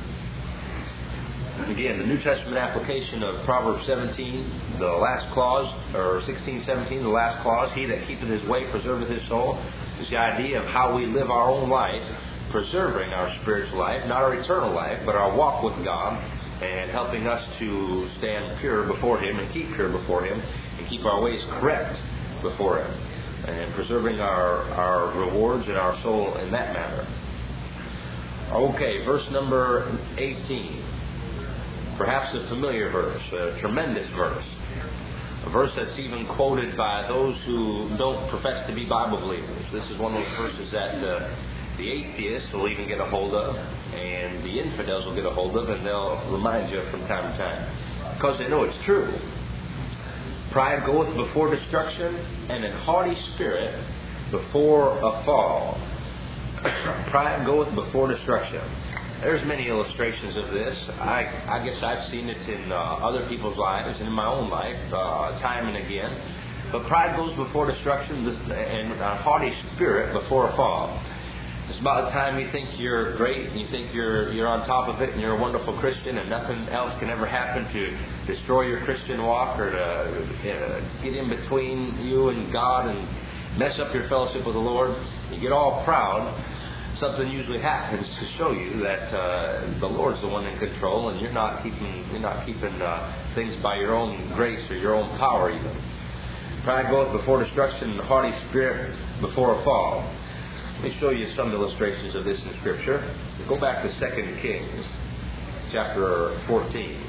And again, the New Testament application of Proverbs 17, the last clause, or 16:17, the last clause, he that keepeth his way preserveth his soul, is the idea of how we live our own life, preserving our spiritual life, not our eternal life, but our walk with God, and helping us to stand pure before Him and keep pure before Him, and keep our ways correct before Him, and preserving our rewards and our soul in that manner. Okay, verse number 18. Perhaps a familiar verse, a tremendous verse. A verse that's even quoted by those who don't profess to be Bible believers. This is one of those verses that the atheists will even get a hold of, and the infidels will get a hold of, and they'll remind you from time to time, because they know it's true. Pride goeth before destruction, and an haughty spirit before a fall. Pride goeth before destruction. There's many illustrations of this. I guess I've seen it in other people's lives and in my own life, time and again. But pride goes before destruction, and a haughty spirit before a fall. It's about the time you think you're great and you think you're on top of it and you're a wonderful Christian and nothing else can ever happen to destroy your Christian walk or to get in between you and God and mess up your fellowship with the Lord. You get all proud. Something usually happens to show you that the Lord's the one in control, and you're not keeping things by your own grace or your own power even. Pride goeth before destruction, and the haughty spirit before a fall. Let me show you some illustrations of this in Scripture. Go back to 2 Kings, chapter 14.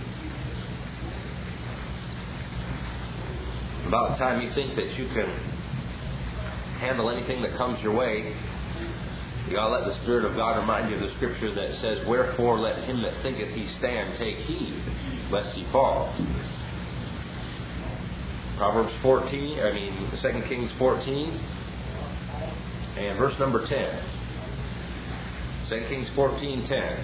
About the time you think that you can handle anything that comes your way, you got to let the Spirit of God remind you of the Scripture that says, "Wherefore let him that thinketh he stand take heed, lest he fall." Proverbs 2 Kings 14, and verse number 10. 2 Kings 14:10.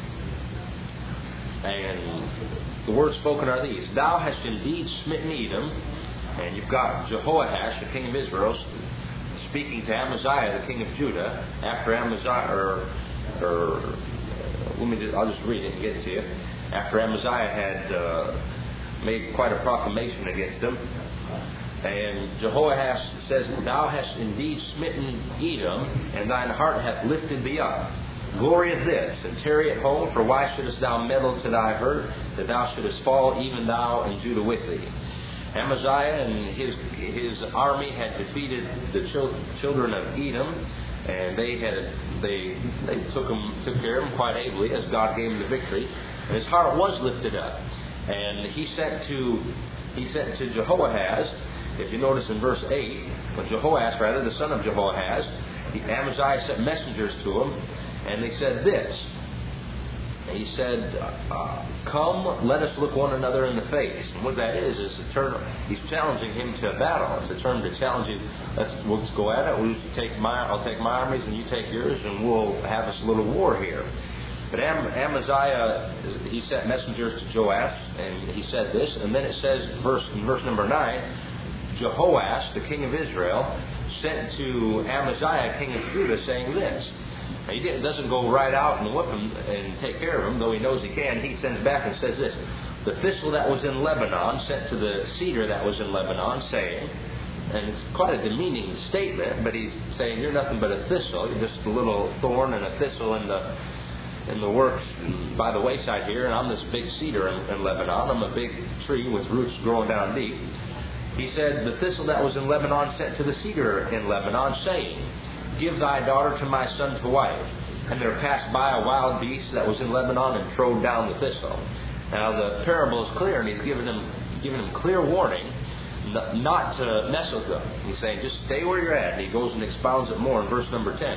And the words spoken are these: "Thou hast indeed smitten Edom," and you've got Jehoash, the king of Israel, speaking to Amaziah, the king of Judah, after Amaziah, I'll just read it and get it to you. After Amaziah had made quite a proclamation against him, and Jehoash says, "Thou hast indeed smitten Edom, and thine heart hath lifted thee up. Glory of this, and tarry at home, for why shouldest thou meddle to thy hurt, that thou shouldest fall, even thou and Judah with thee?" Amaziah and his army had defeated the children of Edom, and they took care of them quite ably as God gave him the victory. And his heart was lifted up, and he sent to Jehoahaz. If you notice in verse 8, when Jehoash, the son of Jehoahaz, Amaziah sent messengers to him, and they said this. He said, "Come, let us look one another in the face." And what that is a term. He's challenging him to a battle. It's a term to challenge him. Let's go at it. I'll take my armies, and you take yours, and we'll have this little war here. But Amaziah, he sent messengers to Joash, and he said this. And then it says, in verse number 9, Jehoash, the king of Israel, sent to Amaziah, king of Judah, saying this. He doesn't go right out and whip him and take care of him, though he knows he can. He sends back and says this: "The thistle that was in Lebanon sent to the cedar that was in Lebanon, saying," and it's quite a demeaning statement, but he's saying, "You're nothing but a thistle. You're just a little thorn and a thistle in the works by the wayside here, and I'm this big cedar in Lebanon. I'm a big tree with roots growing down deep." He said, "The thistle that was in Lebanon sent to the cedar in Lebanon, saying, Give thy daughter to my son to wife. And there passed by a wild beast that was in Lebanon and trode down the thistle." Now the parable is clear, and he's giving him clear warning not to mess with them. He's saying, just stay where you're at. And he goes and expounds it more in verse number 10.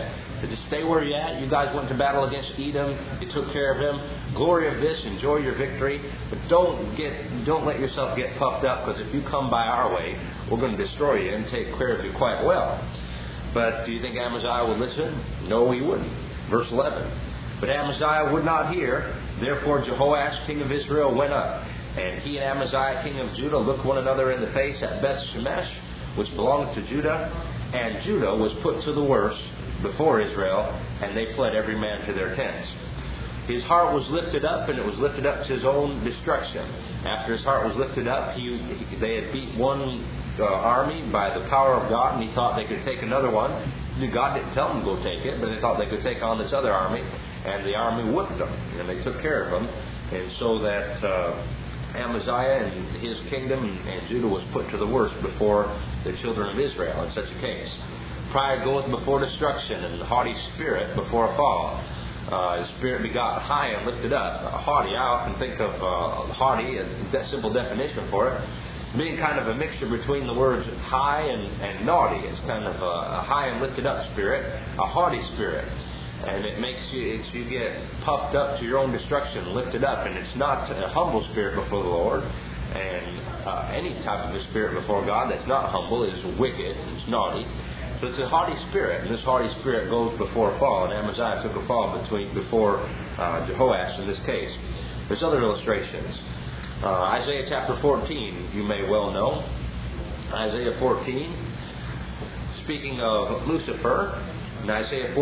So just stay where you're at. You guys went to battle against Edom. You took care of him. Glory of this. Enjoy your victory. But don't let yourself get puffed up, because if you come by our way, we're going to destroy you and take care of you quite well. But do you think Amaziah would listen? No, he wouldn't. Verse 11. But Amaziah would not hear. Therefore Jehoash, king of Israel, went up. And he and Amaziah, king of Judah, looked one another in the face at Beth Shemesh, which belonged to Judah. And Judah was put to the worst before Israel, and they fled every man to their tents. His heart was lifted up, and it was lifted up to his own destruction. After his heart was lifted up, they had beat one army by the power of God, and he thought they could take another one. God didn't tell them to go take it, but they thought they could take on this other army, and the army whooped them, and they took care of them. And so that Amaziah and his kingdom and Judah was put to the worst before the children of Israel in such a case. Pride goeth before destruction, and the haughty spirit before a fall. His spirit begot high and lifted up. Haughty, I often think of haughty, a simple definition for it, being kind of a mixture between the words high and naughty. It's kind of a high and lifted up spirit, a haughty spirit. And it makes you get puffed up to your own destruction, lifted up. And it's not a humble spirit before the Lord. And any type of a spirit before God that's not humble is wicked, it's naughty. So it's a haughty spirit, and this haughty spirit goes before a fall. And Amaziah took a fall before Jehoash in this case. There's other illustrations. Isaiah chapter 14, you may well know. Isaiah 14, speaking of Lucifer, in Isaiah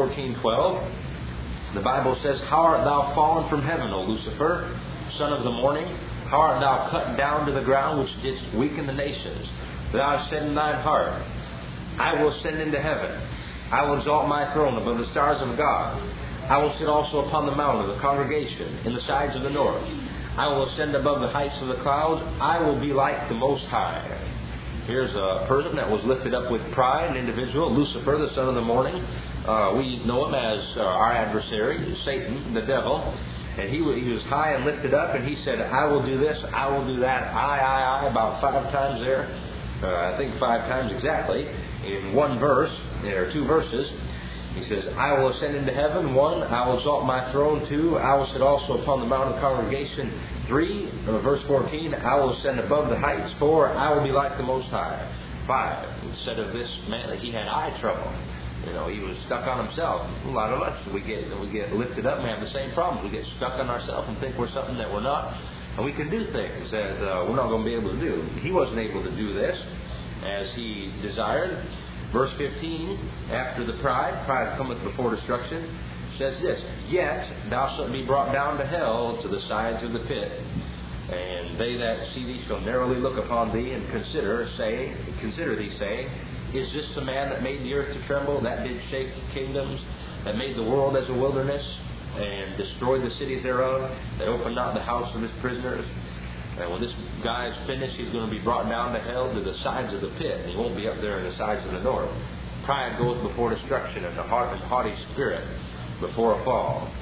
14:12, the Bible says, How art thou fallen from heaven, O Lucifer, son of the morning? How art thou cut down to the ground, which didst weaken the nations? Thou hast said in thine heart, I will ascend into heaven. I will exalt my throne above the stars of God. I will sit also upon the mount of the congregation, in the sides of the north. I will ascend above the heights of the clouds. I will be like the Most High. Here's a person that was lifted up with pride, an individual, Lucifer, the son of the morning. We know him as our adversary, Satan, the devil. And he was high and lifted up, and he said, I will do this, I will do that, I, about 5 times there. I think 5 times exactly, in one verse, there are 2 verses. He says, I will ascend into heaven, 1, I will exalt my throne, 2, I will sit also upon the mount of the congregation, 3, verse 14, I will ascend above the heights, 4, I will be like the Most High, 5. Instead of this man, he had eye trouble. You know, he was stuck on himself. A lot of us, we get lifted up and we have the same problems. We get stuck on ourselves and think we're something that we're not. And we can do things that we're not going to be able to do. He wasn't able to do this as he desired. Verse 15, after the pride cometh before destruction, says this, Yet thou shalt be brought down to hell, to the sides of the pit. And they that see thee shall narrowly look upon thee and consider thee, saying, Is this the man that made the earth to tremble, that did shake kingdoms, that made the world as a wilderness, and destroyed the cities thereof, that opened not the house of his prisoners? And when this guy is finished, he's going to be brought down to hell, to the sides of the pit. And he won't be up there in the sides of the north. Pride goes before destruction, and the haughty spirit before a fall.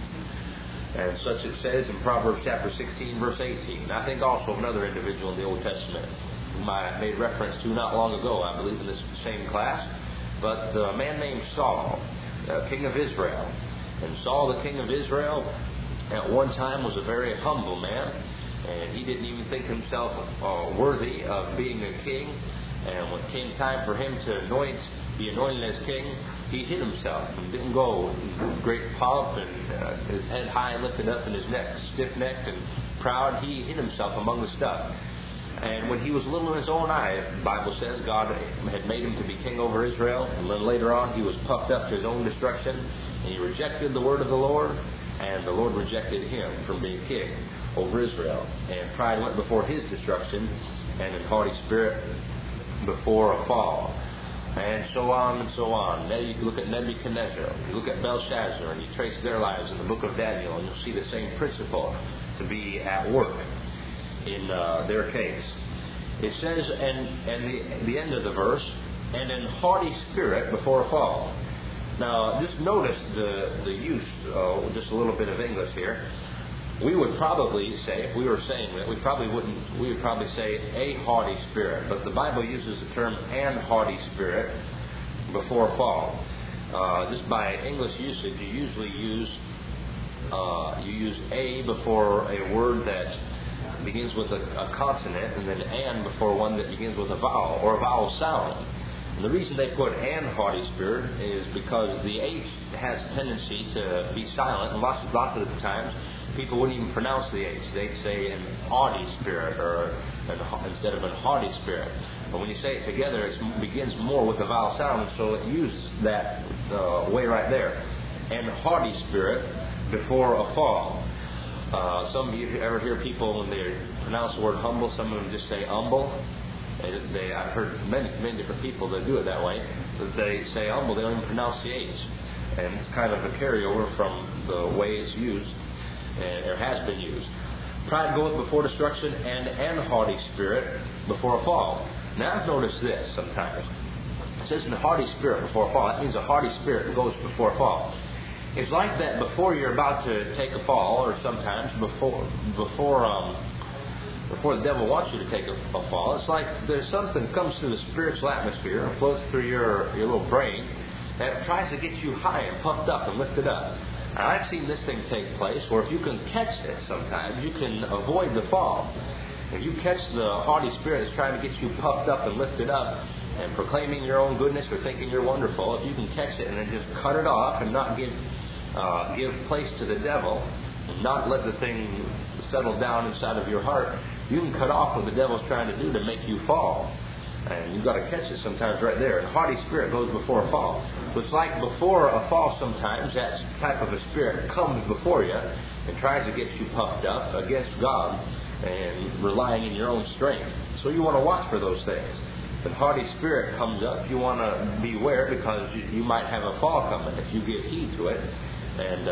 And such it says in Proverbs chapter 16, verse 18. I think also of another individual in the Old Testament whom I made reference to not long ago, I believe in this same class. But a man named Saul, king of Israel. And Saul, the king of Israel, at one time was a very humble man. And he didn't even think himself worthy of being a king. And when it came time for him to be anointed as king, he hid himself and didn't go in great pomp and his head high and lifted up and his neck stiff-necked and proud. He hid himself among the stuff. And when he was little in his own eye, the Bible says God had made him to be king over Israel. And then later on, he was puffed up to his own destruction. And he rejected the word of the Lord. And the Lord rejected him from being king over Israel. And pride went before his destruction, and a haughty spirit before a fall. And so on and so on. Now you look at Nebuchadnezzar, you look at Belshazzar, and you trace their lives in the book of Daniel, and you'll see the same principle to be at work in their case. It says, and the end of the verse, and in haughty spirit before a fall. Now, just notice the use, just a little bit of English here. We would probably say, if we were saying that, we would probably say a haughty spirit. But the Bible uses the term an haughty spirit before a fall. just by English usage, you usually use a before a word that begins with a consonant, and then and before one that begins with a vowel or a vowel sound. And the reason they put "and haughty spirit" is because the H has a tendency to be silent, and lots of the times people wouldn't even pronounce the H. They'd say an haughty spirit instead of an haughty spirit. But when you say it together, it begins more with the vowel sound, and so it uses that way right there. And haughty spirit before a fall. Some of you ever hear people when they pronounce the word humble, some of them just say humble. I've heard many different people that do it that way. That they say humble, they don't even pronounce the H. And it's kind of a carryover from the way it's used, or has been used. Pride goeth before destruction, and haughty spirit before a fall. Now I've noticed this sometimes. It says in the haughty spirit before a fall. That means a haughty spirit goes before a fall. It's like that before you're about to take a fall, or sometimes before the devil wants you to take a fall. It's like there's something that comes through the spiritual atmosphere and flows through your little brain that tries to get you high and puffed up and lifted up. And I've seen this thing take place where if you can catch it sometimes, you can avoid the fall. If you catch the haughty spirit that's trying to get you puffed up and lifted up and proclaiming your own goodness or thinking you're wonderful, if you can catch it and then just cut it off and not give place to the devil and not let the thing settle down inside of your heart, you can cut off what the devil's trying to do to make you fall. And you've got to catch it sometimes right there. And haughty spirit goes before a fall. So it's like before a fall sometimes, that type of a spirit comes before you and tries to get you puffed up against God and relying in your own strength. So you want to watch for those things. If haughty spirit comes up, you want to beware, because you might have a fall coming if you give heed to it. And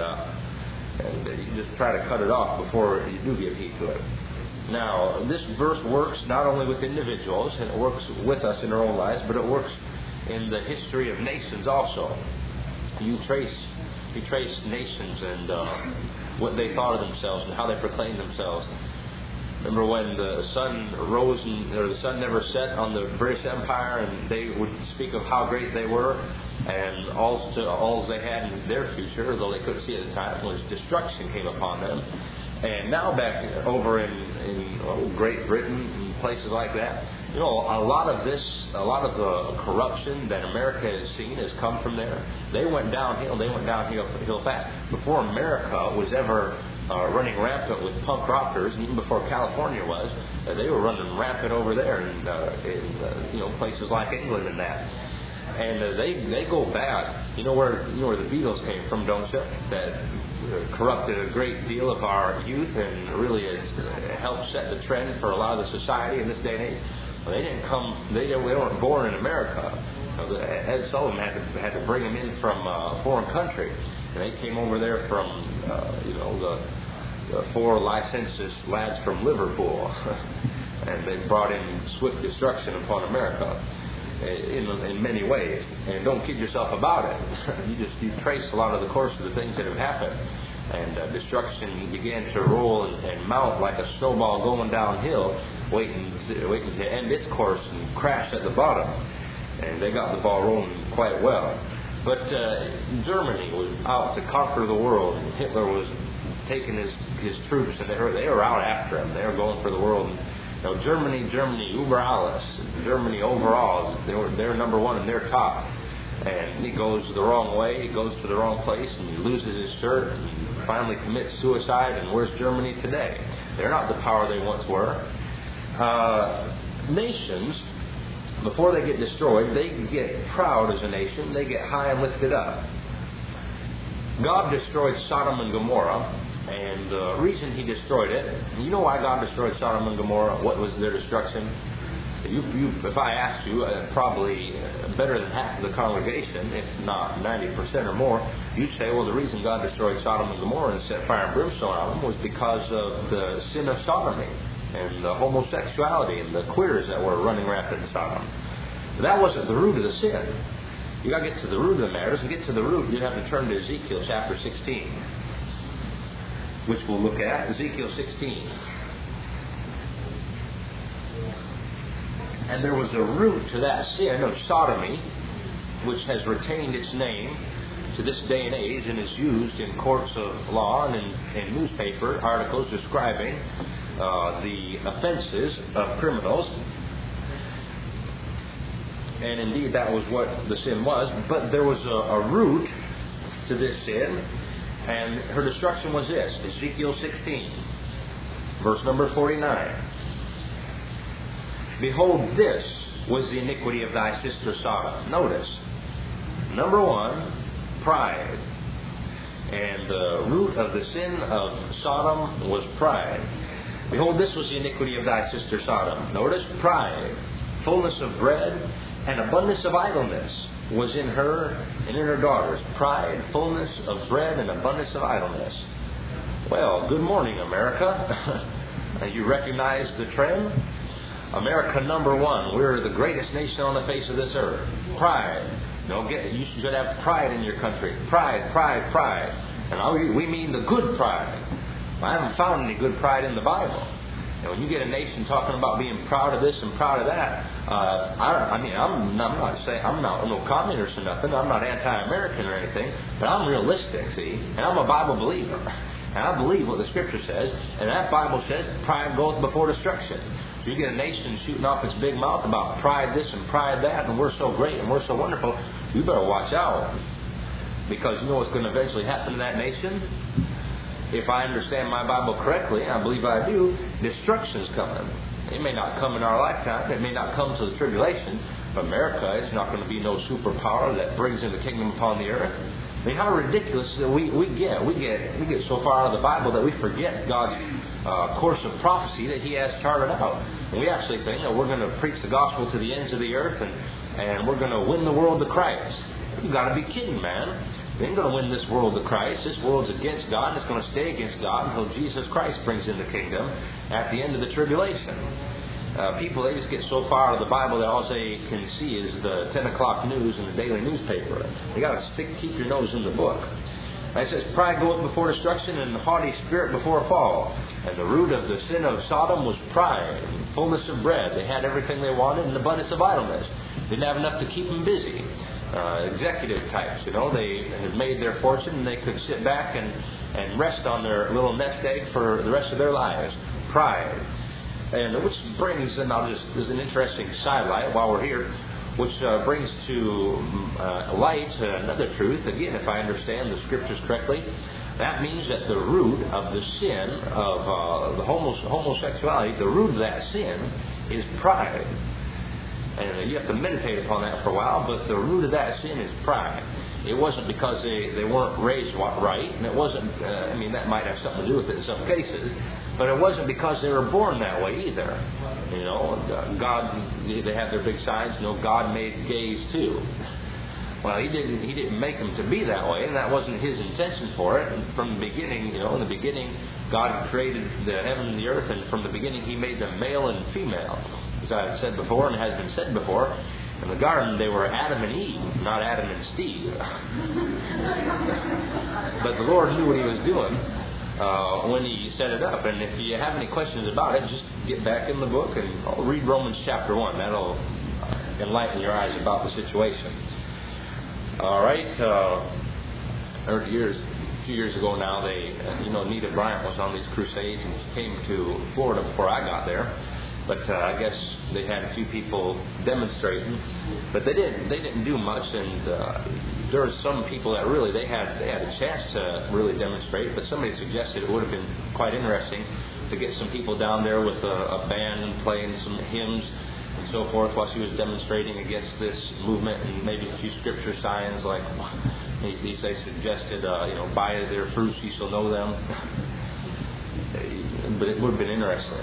you just try to cut it off before you do give heed to it. Now, this verse works not only with individuals, and it works with us in our own lives, but it works in the history of nations also. You trace nations and what they thought of themselves and how they proclaimed themselves. Remember when the sun rose or the sun never set on the British Empire, and they would speak of how great they were, and all they had in their future, though they couldn't see it at the time, was destruction came upon them. And now back over in Great Britain and places like that, a lot of the corruption that America has seen has come from there. They went downhill fast. Before America was ever running rampant with punk rockers, and even before California was, they were running rampant over there in places like England and that. And they go bad. You know where the Beatles came from, don't you? That corrupted a great deal of our youth and really helped set the trend for a lot of the society in this day and age. Well, they weren't born in America. Ed Sullivan had to bring them in from a foreign country, and they came over there from the four licentious lads from Liverpool, and they brought in swift destruction upon America in many ways. And don't kid yourself about it. You trace a lot of the course of the things that have happened, and destruction began to roll and mount like a snowball going downhill, waiting to end its course and crash at the bottom. And they got the ball rolling quite well. But Germany was out to conquer the world, and Hitler was taking his troops, and they were out after him. They were going for the world. Germany, über alles. Germany overall, they're number one and they're top. And he goes the wrong way, he goes to the wrong place, and he loses his shirt, and finally commits suicide. And where's Germany today? They're not the power they once were. Nations, before they get destroyed, they get proud as a nation. They get high and lifted up. God destroyed Sodom and Gomorrah. And the reason he destroyed it, you know why God destroyed Sodom and Gomorrah? What was their destruction? If I asked you, probably better than half of the congregation, if not 90% or more, you'd say, well, the reason God destroyed Sodom and Gomorrah and set fire and brimstone on them was because of the sin of sodomy and the homosexuality and the queers that were running rampant in Sodom. But that wasn't the root of the sin. You got to get to the root of the matters, and get to the root, you have to turn to Ezekiel chapter 16. Which we'll look at, Ezekiel 16. And there was a root to that sin of sodomy which has retained its name to this day and age and is used in courts of law and in newspaper articles describing the offenses of criminals. And indeed that was what the sin was. But there was a root to this sin, and her destruction was this. Ezekiel 16, verse number 49. Behold, this was the iniquity of thy sister Sodom. Notice, number one, pride. And the root of the sin of Sodom was pride. Behold, this was the iniquity of thy sister Sodom. Notice, pride, fullness of bread, and abundance of idleness was in her and in her daughters. Pride, fullness of bread, and abundance of idleness. Well, good morning, America. You recognize the trend? America number one. We're the greatest nation on the face of this earth. Pride. You should have pride in your country. Pride, pride, pride. And we mean the good pride. I haven't found any good pride in the Bible. And when you get a nation talking about being proud of this and proud of that, I'm not no communist or nothing. I'm not anti-American or anything, but I'm realistic, see? And I'm a Bible believer. And I believe what the Scripture says. And that Bible says, pride goeth before destruction. So you get a nation shooting off its big mouth about pride this and pride that, and we're so great and we're so wonderful. You better watch out. Because you know what's going to eventually happen to that nation? If I understand my Bible correctly, and I believe I do, destruction's coming. It may not come in our lifetime. It may not come to the tribulation. But America is not going to be no superpower that brings in the kingdom upon the earth. I mean, how ridiculous that we get. We get so far out of the Bible that we forget God's course of prophecy that He has charted out. And we actually think that we're going to preach the gospel to the ends of the earth and we're going to win the world to Christ. You've got to be kidding, man. We ain't going to win this world to Christ. This world's against God, and it's going to stay against God until Jesus Christ brings in the kingdom at the end of the tribulation. People, they just get so far out of the Bible that all they can see is the 10 o'clock news and the daily newspaper. You got to keep your nose in the book. And it says, pride goeth before destruction, and the haughty spirit before a fall. And the root of the sin of Sodom was pride, and fullness of bread. They had everything they wanted, and abundance of idleness. Didn't have enough to keep them busy. Executive types, they had made their fortune, and they could sit back and rest on their little nest egg for the rest of their lives. Pride. And which brings, and there's an interesting sidelight while we're here, which brings to light another truth. Again, if I understand the Scriptures correctly, that means that the root of the sin of the homosexuality, the root of that sin is pride. And you have to meditate upon that for a while, but the root of that sin is pride. It wasn't because they weren't raised right, and it wasn't, that might have something to do with it in some cases, but it wasn't because they were born that way either. God, they have their big signs, God made gays too. Well, He didn't make them to be that way, and that wasn't His intention for it. And from the beginning, in the beginning, God created the heaven and the earth, and from the beginning He made them male and female. As I have said before, and has been said before, in the garden they were Adam and Eve, not Adam and Steve. But the Lord knew what He was doing when He set it up. And if you have any questions about it, just get back in the book and read Romans chapter 1. That'll enlighten your eyes about the situation. All right. A few years ago now, Nita Bryant was on these crusades, and she came to Florida before I got there. But I guess they had a few people demonstrating, but they didn't do much. And there were some people that really they had a chance to really demonstrate. But somebody suggested it would have been quite interesting to get some people down there with a band and playing some hymns and so forth while she was demonstrating against this movement, and maybe a few scripture signs like they suggested, by their fruits you shall know them. But it would have been interesting.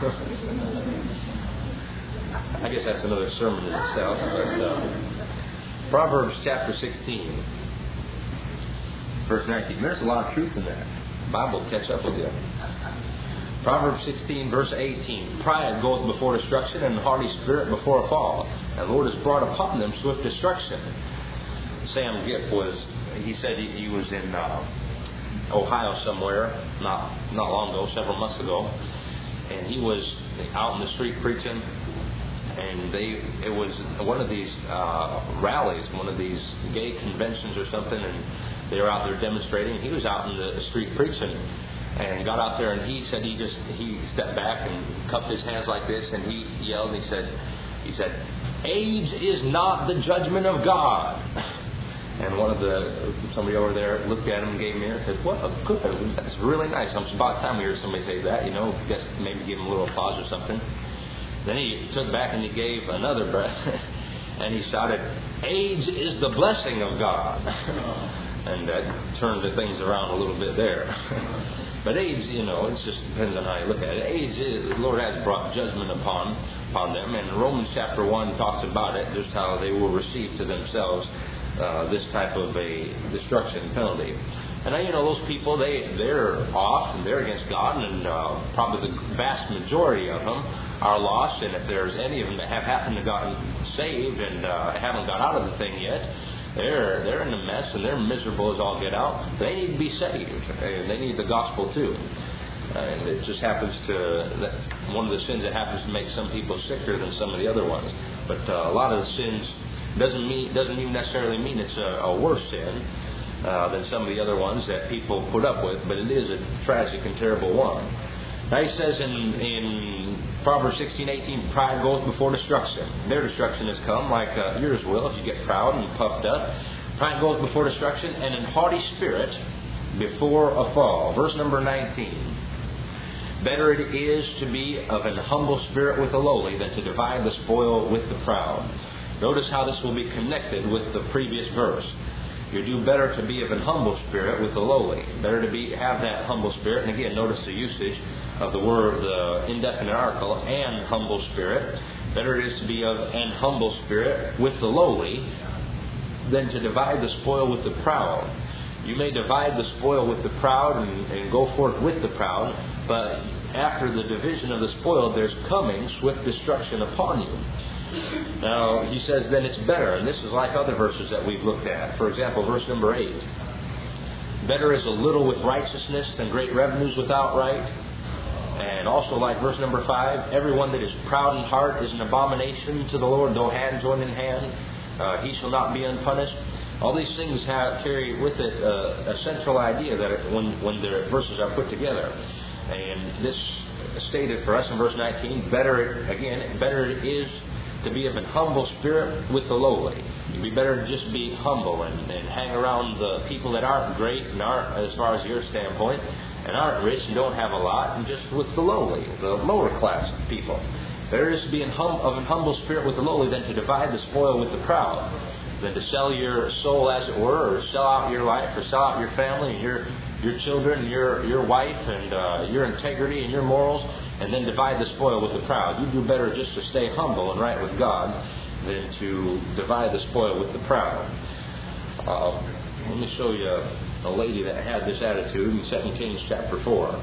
I guess that's another sermon in itself. But Proverbs chapter 16, verse 19. There's a lot of truth in that. The Bible will catch up with you. Proverbs 16, verse 18. Pride goeth before destruction, and the haughty spirit before a fall. And the Lord has brought upon them swift destruction. Sam Gipp he said he was in Ohio somewhere, not long ago, several months ago, and he was out in the street preaching, and it was one of these rallies, one of these gay conventions or something, and they were out there demonstrating. He was out in the street preaching, and got out there, and he said he stepped back and cupped his hands like this, and he yelled, and he said, "AIDS is not the judgment of God." And somebody over there looked at him and gave him an ear and said, "What a good, that's really nice. It's about time we heard somebody say that, guess maybe give him a little applause or something." Then he took back and he gave another breath, and he shouted, "AIDS is the blessing of God." And that turned the things around a little bit there. But AIDS, it just depends on how you look at it. AIDS, the Lord has brought judgment upon them. And Romans chapter 1 talks about it, just how they will receive to themselves this type of a destruction penalty. And those people, they're off and they're against God, and probably the vast majority of them are lost. And if there's any of them that have happened to gotten saved and haven't got out of the thing yet, they're in a mess and they're miserable as all get out. They need to be saved, and they need the gospel too. And it just happens that one of the sins that happens to make some people sicker than some of the other ones. But a lot of the sins doesn't even necessarily mean it's a worse sin than some of the other ones that people put up with, but it is a tragic and terrible one. Now he says in Proverbs 16:18, pride goeth before destruction. Their destruction has come, like yours will, if you get proud and puffed up. Pride goeth before destruction, and an haughty spirit before a fall. Verse number 19. Better it is to be of an humble spirit with the lowly than to divide the spoil with the proud. Notice how this will be connected with the previous verse. You do better to be of an humble spirit with the lowly. Better to have that humble spirit. And again, notice the usage of the word, the indefinite article, and humble spirit. Better it is to be of an humble spirit with the lowly than to divide the spoil with the proud. You may divide the spoil with the proud and go forth with the proud, but after the division of the spoil, there's coming swift destruction upon you. Now, he says, then it's better, and this is like other verses that we've looked at. For example, verse number 8. Better is a little with righteousness than great revenues without right. And also like verse number 5, everyone that is proud in heart is an abomination to the Lord, though hand join in hand, he shall not be unpunished. All these things carry with it a central idea that when the verses are put together. And this stated for us in verse 19, better it is to be of an humble spirit with the lowly. It'd be better to just be humble and hang around the people that aren't great and aren't, as far as your standpoint, and aren't rich and don't have a lot, and just with the lowly, the lower class people. Better is to be of an humble spirit with the lowly than to divide the spoil with the proud, than to sell your soul, as it were, or sell out your life, or sell out your family and your children, and your wife, and your integrity and your morals, and then divide the spoil with the proud. You do better just to stay humble and right with God than to divide the spoil with the proud. Let me show you a lady that had this attitude in 2 Kings chapter 4.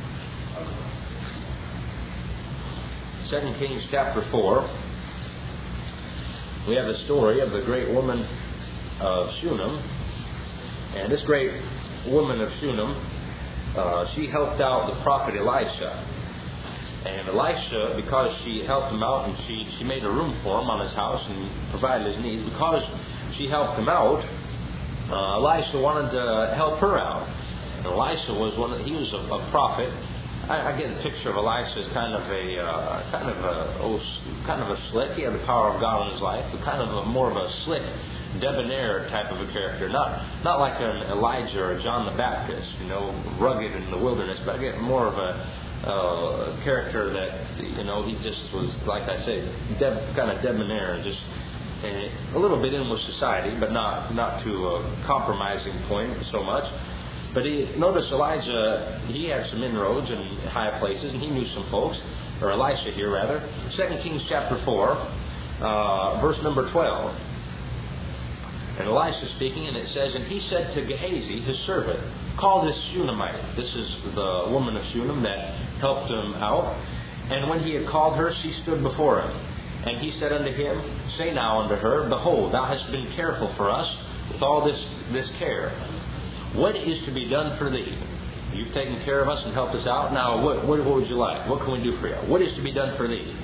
2 Kings chapter 4. We have the story of the great woman of Shunem. And this great woman of Shunem, she helped out the prophet Elisha. And Elisha, because she helped him out and she made a room for him on his house and provided his needs, because she helped him out, Elisha wanted to help her out. And Elisha was he was a prophet. I get the picture of Elisha as kind of a slick. He had the power of God in his life, but kind of more of a slick, debonair type of a character. Not like an Elijah or a John the Baptist, rugged in the wilderness, but I get more of a character that, he just was, like I say, kind of debonair and just a little bit in with society, but not to a compromising point so much. But notice Elijah, he had some inroads in high places, and he knew some folks, or Elisha here rather. 2 Kings chapter 4, verse number 12. And Elisha speaking, and it says, and he said to Gehazi, his servant, call this Shunammite. This is the woman of Shunem that helped him out. And when he had called her, she stood before him. And he said unto him, say now unto her, behold, thou hast been careful for us with all this care. What is to be done for thee? You've taken care of us and helped us out. Now, what would you like? What can we do for you? What is to be done for thee?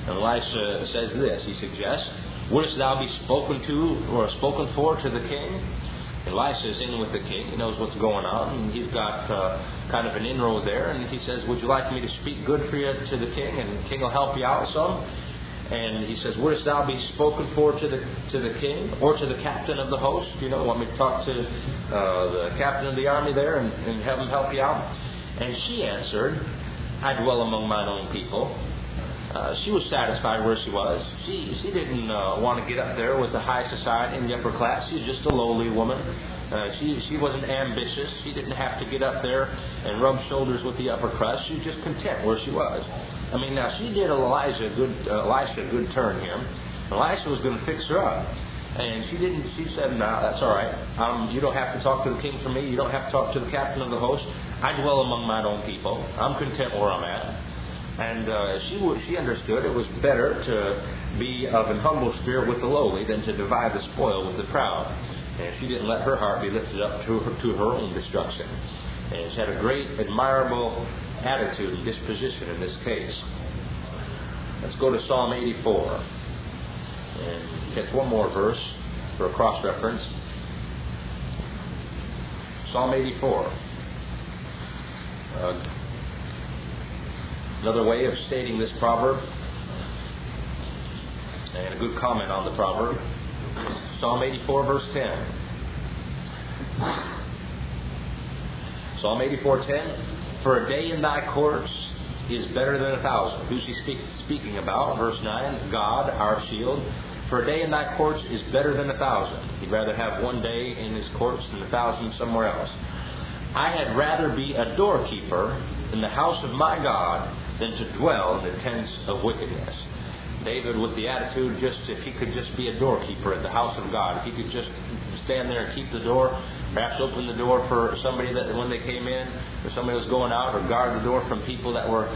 And Elisha says this, he suggests, wouldst thou be spoken to or spoken for to the king? Elisha is in with the king. He knows what's going on. And he's got kind of an inroad there. And he says, would you like me to speak good for you to the king? And the king will help you out some. And he says, wouldst thou be spoken for to the king or to the captain of the host? Want me to talk to the captain of the army there and have him help you out? And she answered, I dwell among mine own people. She was satisfied where she was. She didn't want to get up there with the high society and the upper class. She's just a lowly woman. She wasn't ambitious. She didn't have to get up there and rub shoulders with the upper crust. She was just content where she was. Now she did Elisha a good turn here. Elisha was going to fix her up. And she didn't. She said, no, that's all right. You don't have to talk to the king for me. You don't have to talk to the captain of the host. I dwell among mine own people. I'm content where I'm at. And she understood it was better to be of an humble spirit with the lowly than to divide the spoil with the proud. And she didn't let her heart be lifted up to her own destruction. And she had a great, admirable attitude and disposition in this case. Let's go to Psalm 84 and catch one more verse for a cross-reference. Psalm 84. Another way of stating this proverb, and a good comment on the proverb. Psalm 84, verse 10. Psalm 84:10. For a day in thy courts is better than 1,000. Who's he speaking about? Verse 9. God, our shield. For a day in thy courts is better than 1,000. He'd rather have one day in his courts than 1,000 somewhere else. I had rather be a doorkeeper in the house of my God than to dwell in the tents of wickedness. David, with the attitude, if he could just be a doorkeeper at the house of God, if he could just stand there and keep the door, perhaps open the door for somebody that when they came in, or somebody was going out, or guard the door from people that were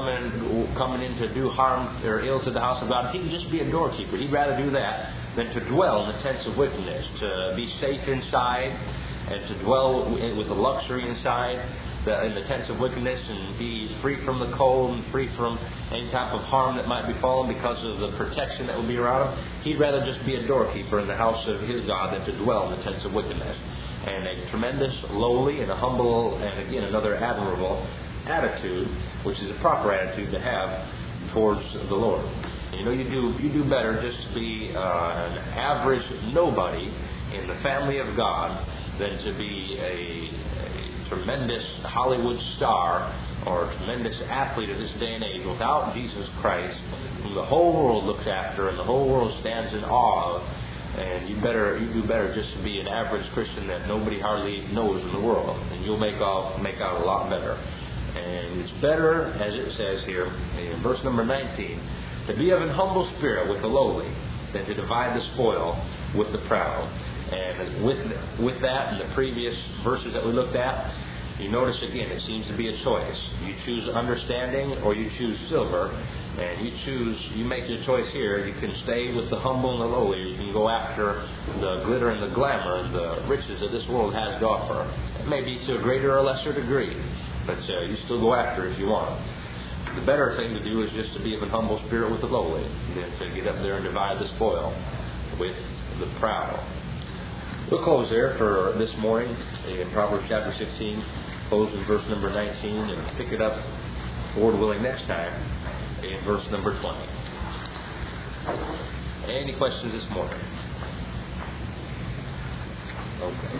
coming in to do harm or ill to the house of God. If he could just be a doorkeeper, he'd rather do that than to dwell in the tents of wickedness, to be safe inside and to dwell with the luxury inside. In the tents of wickedness and be free from the cold and free from any type of harm that might befall him because of the protection that would be around him. He'd rather just be a doorkeeper in the house of his God than to dwell in the tents of wickedness. And a tremendous, lowly, and a humble, and again another admirable attitude, which is a proper attitude to have towards the Lord. And you do better just to be an average nobody in the family of God than to be a tremendous Hollywood star or a tremendous athlete of this day and age without Jesus Christ, whom the whole world looks after and the whole world stands in awe of. And you do better just to be an average Christian that nobody hardly knows in the world, and you'll make out a lot better. And it's better, as it says here in verse number 19, to be of an humble spirit with the lowly than to divide the spoil with the proud. And with that, in the previous verses that we looked at, you notice again, it seems to be a choice. You choose understanding or you choose silver, and you make your choice here. You can stay with the humble and the lowly. You can go after the glitter and the glamour and the riches that this world has to offer. It may be to a greater or lesser degree, but you still go after it if you want. The better thing to do is just to be of an humble spirit with the lowly, than to get up there and divide the spoil with the proud. We'll close there for this morning in Proverbs chapter 16, close in verse number 19, and pick it up, Lord willing, next time in verse number 20. Any questions this morning? Okay.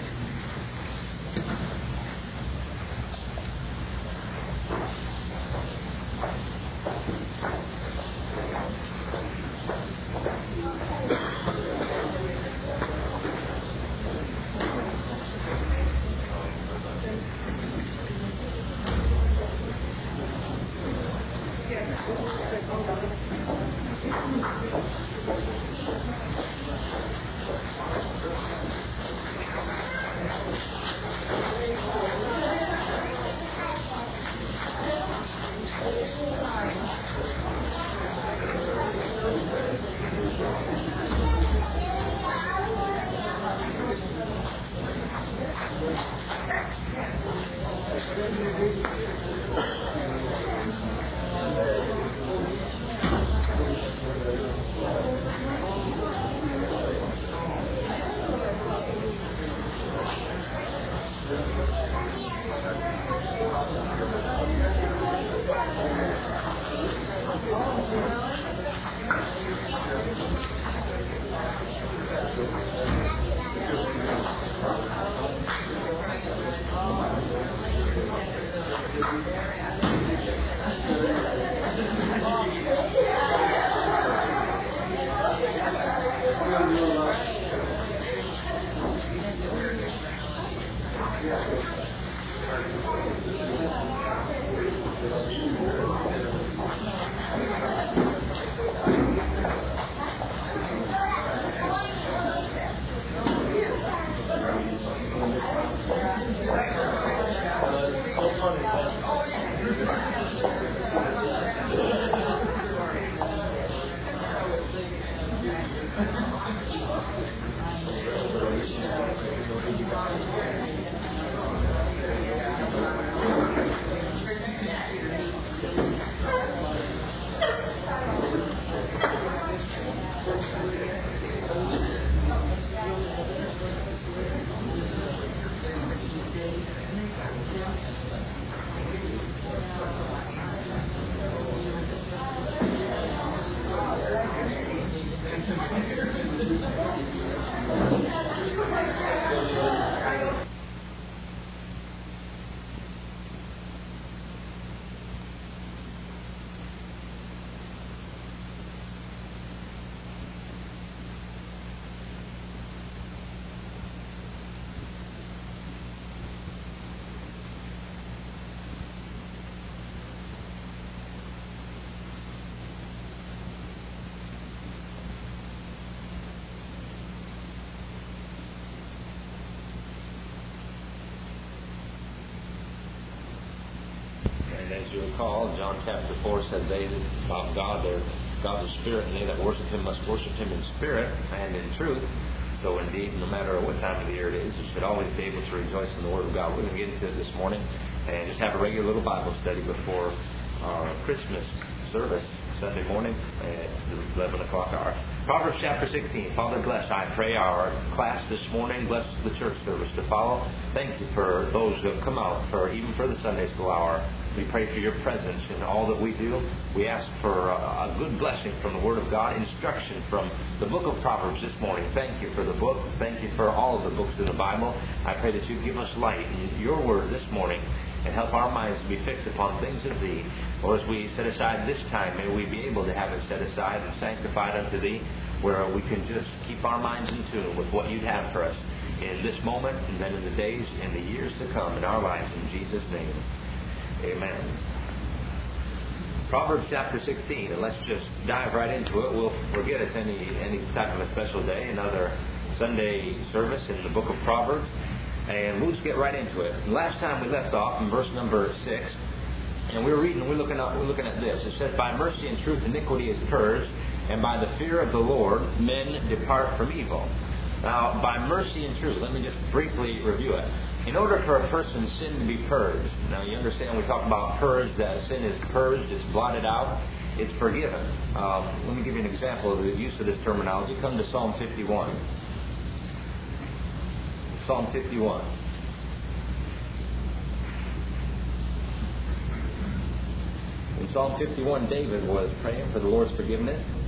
recall, John chapter 4 said about God, God is spirit, and they that worship Him must worship Him in spirit and in truth. So indeed, no matter what time of the year it is, you should always be able to rejoice in the Word of God. We're going to get into it this morning and just have a regular little Bible study before our Christmas service Sunday morning at the 11 o'clock hour. Proverbs chapter 16. Father, bless, I pray, our class this morning. Bless the church service to follow. Thank you for those who have come out, even for the Sunday school hour. We pray for your presence in all that we do. We ask for a good blessing from the Word of God, instruction from the book of Proverbs this morning. Thank you for the book. Thank you for all of the books in the Bible. I pray that you give us light in your Word this morning and help our minds to be fixed upon things of Thee. Or as we set aside this time, may we be able to have it set aside and sanctified unto Thee, where we can just keep our minds in tune with what You'd have for us in this moment and then in the days and the years to come in our lives. In Jesus' name, amen. Proverbs chapter 16, and let's just dive right into it. We'll forget it's any type of a special day, another Sunday service in the book of Proverbs, and we'll just get right into it. Last time we left off in verse number 6, and we're looking at this. It says, "By mercy and truth iniquity is purged, and by the fear of the Lord men depart from evil." Now, by mercy and truth, let me just briefly review it. In order for a person's sin to be purged, now you understand we talk about purged, that sin is purged, it's blotted out, it's forgiven. Let me give you an example of the use of this terminology. Come to Psalm 51. Psalm 51. In Psalm 51, David was praying for the Lord's forgiveness.